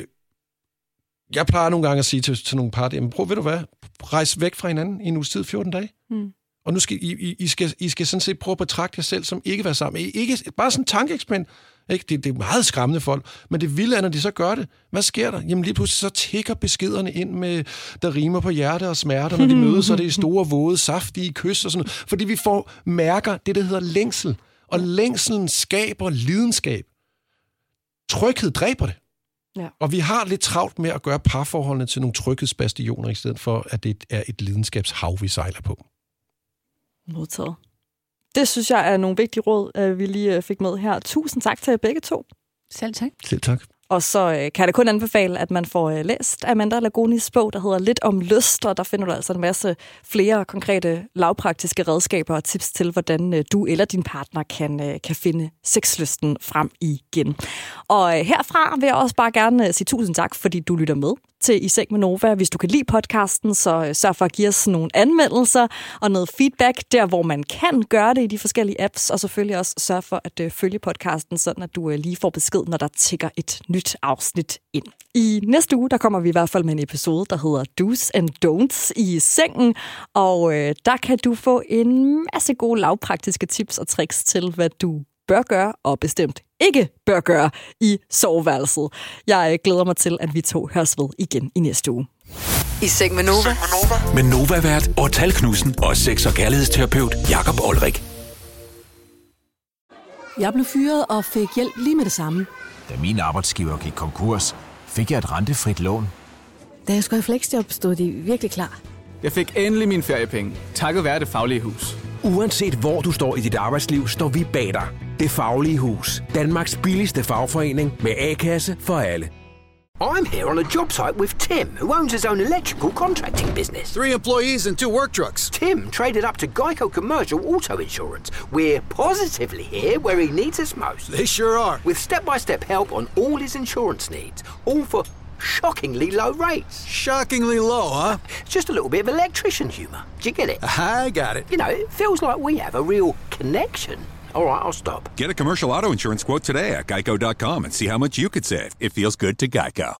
jeg plejer nogle gange at sige til, til nogle par, jamen prøv, ved du hvad, rejse væk fra hinanden i en uges tid, fjorten dage. Mm. Og nu skal I, I, I, skal, I skal sådan set prøve at betragte jer selv som ikke være sammen. I, ikke, bare sådan en tankeeksperiment. Ikke? Det, det er meget skræmmende folk, men det vilde er, når de så gør det. Hvad sker der? Jamen lige pludselig så tikker beskederne ind med, der rimer på hjerte og smerter, når de mødes, så det er store, våde, saftige kys og sådan noget. Fordi vi får mærker det, der hedder længsel. Og længselen skaber lidenskab. Tryghed dræber det.
Ja.
Og vi har lidt travlt med at gøre parforholdene til nogle tryghedsbastioner, i stedet for, at det er et lidenskabshav, vi sejler på.
Modtaget. Det synes jeg er nogle vigtige råd, vi lige fik med her. Tusind tak til jer begge to.
Selv tak.
Selv tak.
Og så kan jeg da kun anbefale, at man får læst Amanda Lagonis bog, der hedder Lidt om lyst, og der finder du altså en masse flere konkrete lavpraktiske redskaber og tips til, hvordan du eller din partner kan, kan finde sexlysten frem igen. Og herfra vil jeg også bare gerne sige tusind tak, fordi du lytter med til I Seng med Nova. Hvis du kan lide podcasten, så sørg for at give os nogle anmeldelser og noget feedback, der hvor man kan gøre det i de forskellige apps, og selvfølgelig også sørg for at følge podcasten, sådan at du lige får besked, når der tikker et nyt afsnit ind. I næste uge, der kommer vi i hvert fald med en episode, der hedder Do's and Don'ts i sengen, og øh, der kan du få en masse gode lavpraktiske tips og tricks til, hvad du bør gøre og bestemt ikke bør gøre i soveværelset. Jeg glæder mig til, at vi to høres ved igen i næste uge.
I Seng med Nova.
Med Nova-vært Ortal Knudsen og sex- og kærlighedsterapeut Jakob Olrik.
Jeg blev fyret og fik hjælp lige med det samme.
Da min arbejdsgiver gik konkurs, fik jeg et rentefrit lån.
Da jeg skulle i fleksjob, stod de virkelig klar.
Jeg fik endelig mine feriepenge, takket være Det Faglige Hus.
Uanset hvor du står i dit arbejdsliv, står vi bag dig. Det Faglige Hus. Danmarks billigste fagforening med A-kasse for alle.
I'm here on a job site with Tim, who owns his own electrical contracting business.
Three employees and two work trucks.
Tim traded up to Geico Commercial Auto Insurance. We're positively here where he needs us most.
They sure are.
With step-by-step help on all his insurance needs, all for shockingly low rates.
Shockingly low, huh?
Just a little bit of electrician humour. Do you get it?
I got it.
You know, it feels like we have a real connection. All right, I'll stop.
Get a commercial auto insurance quote today at geico dot com and see how much you could save. It feels good to Geico.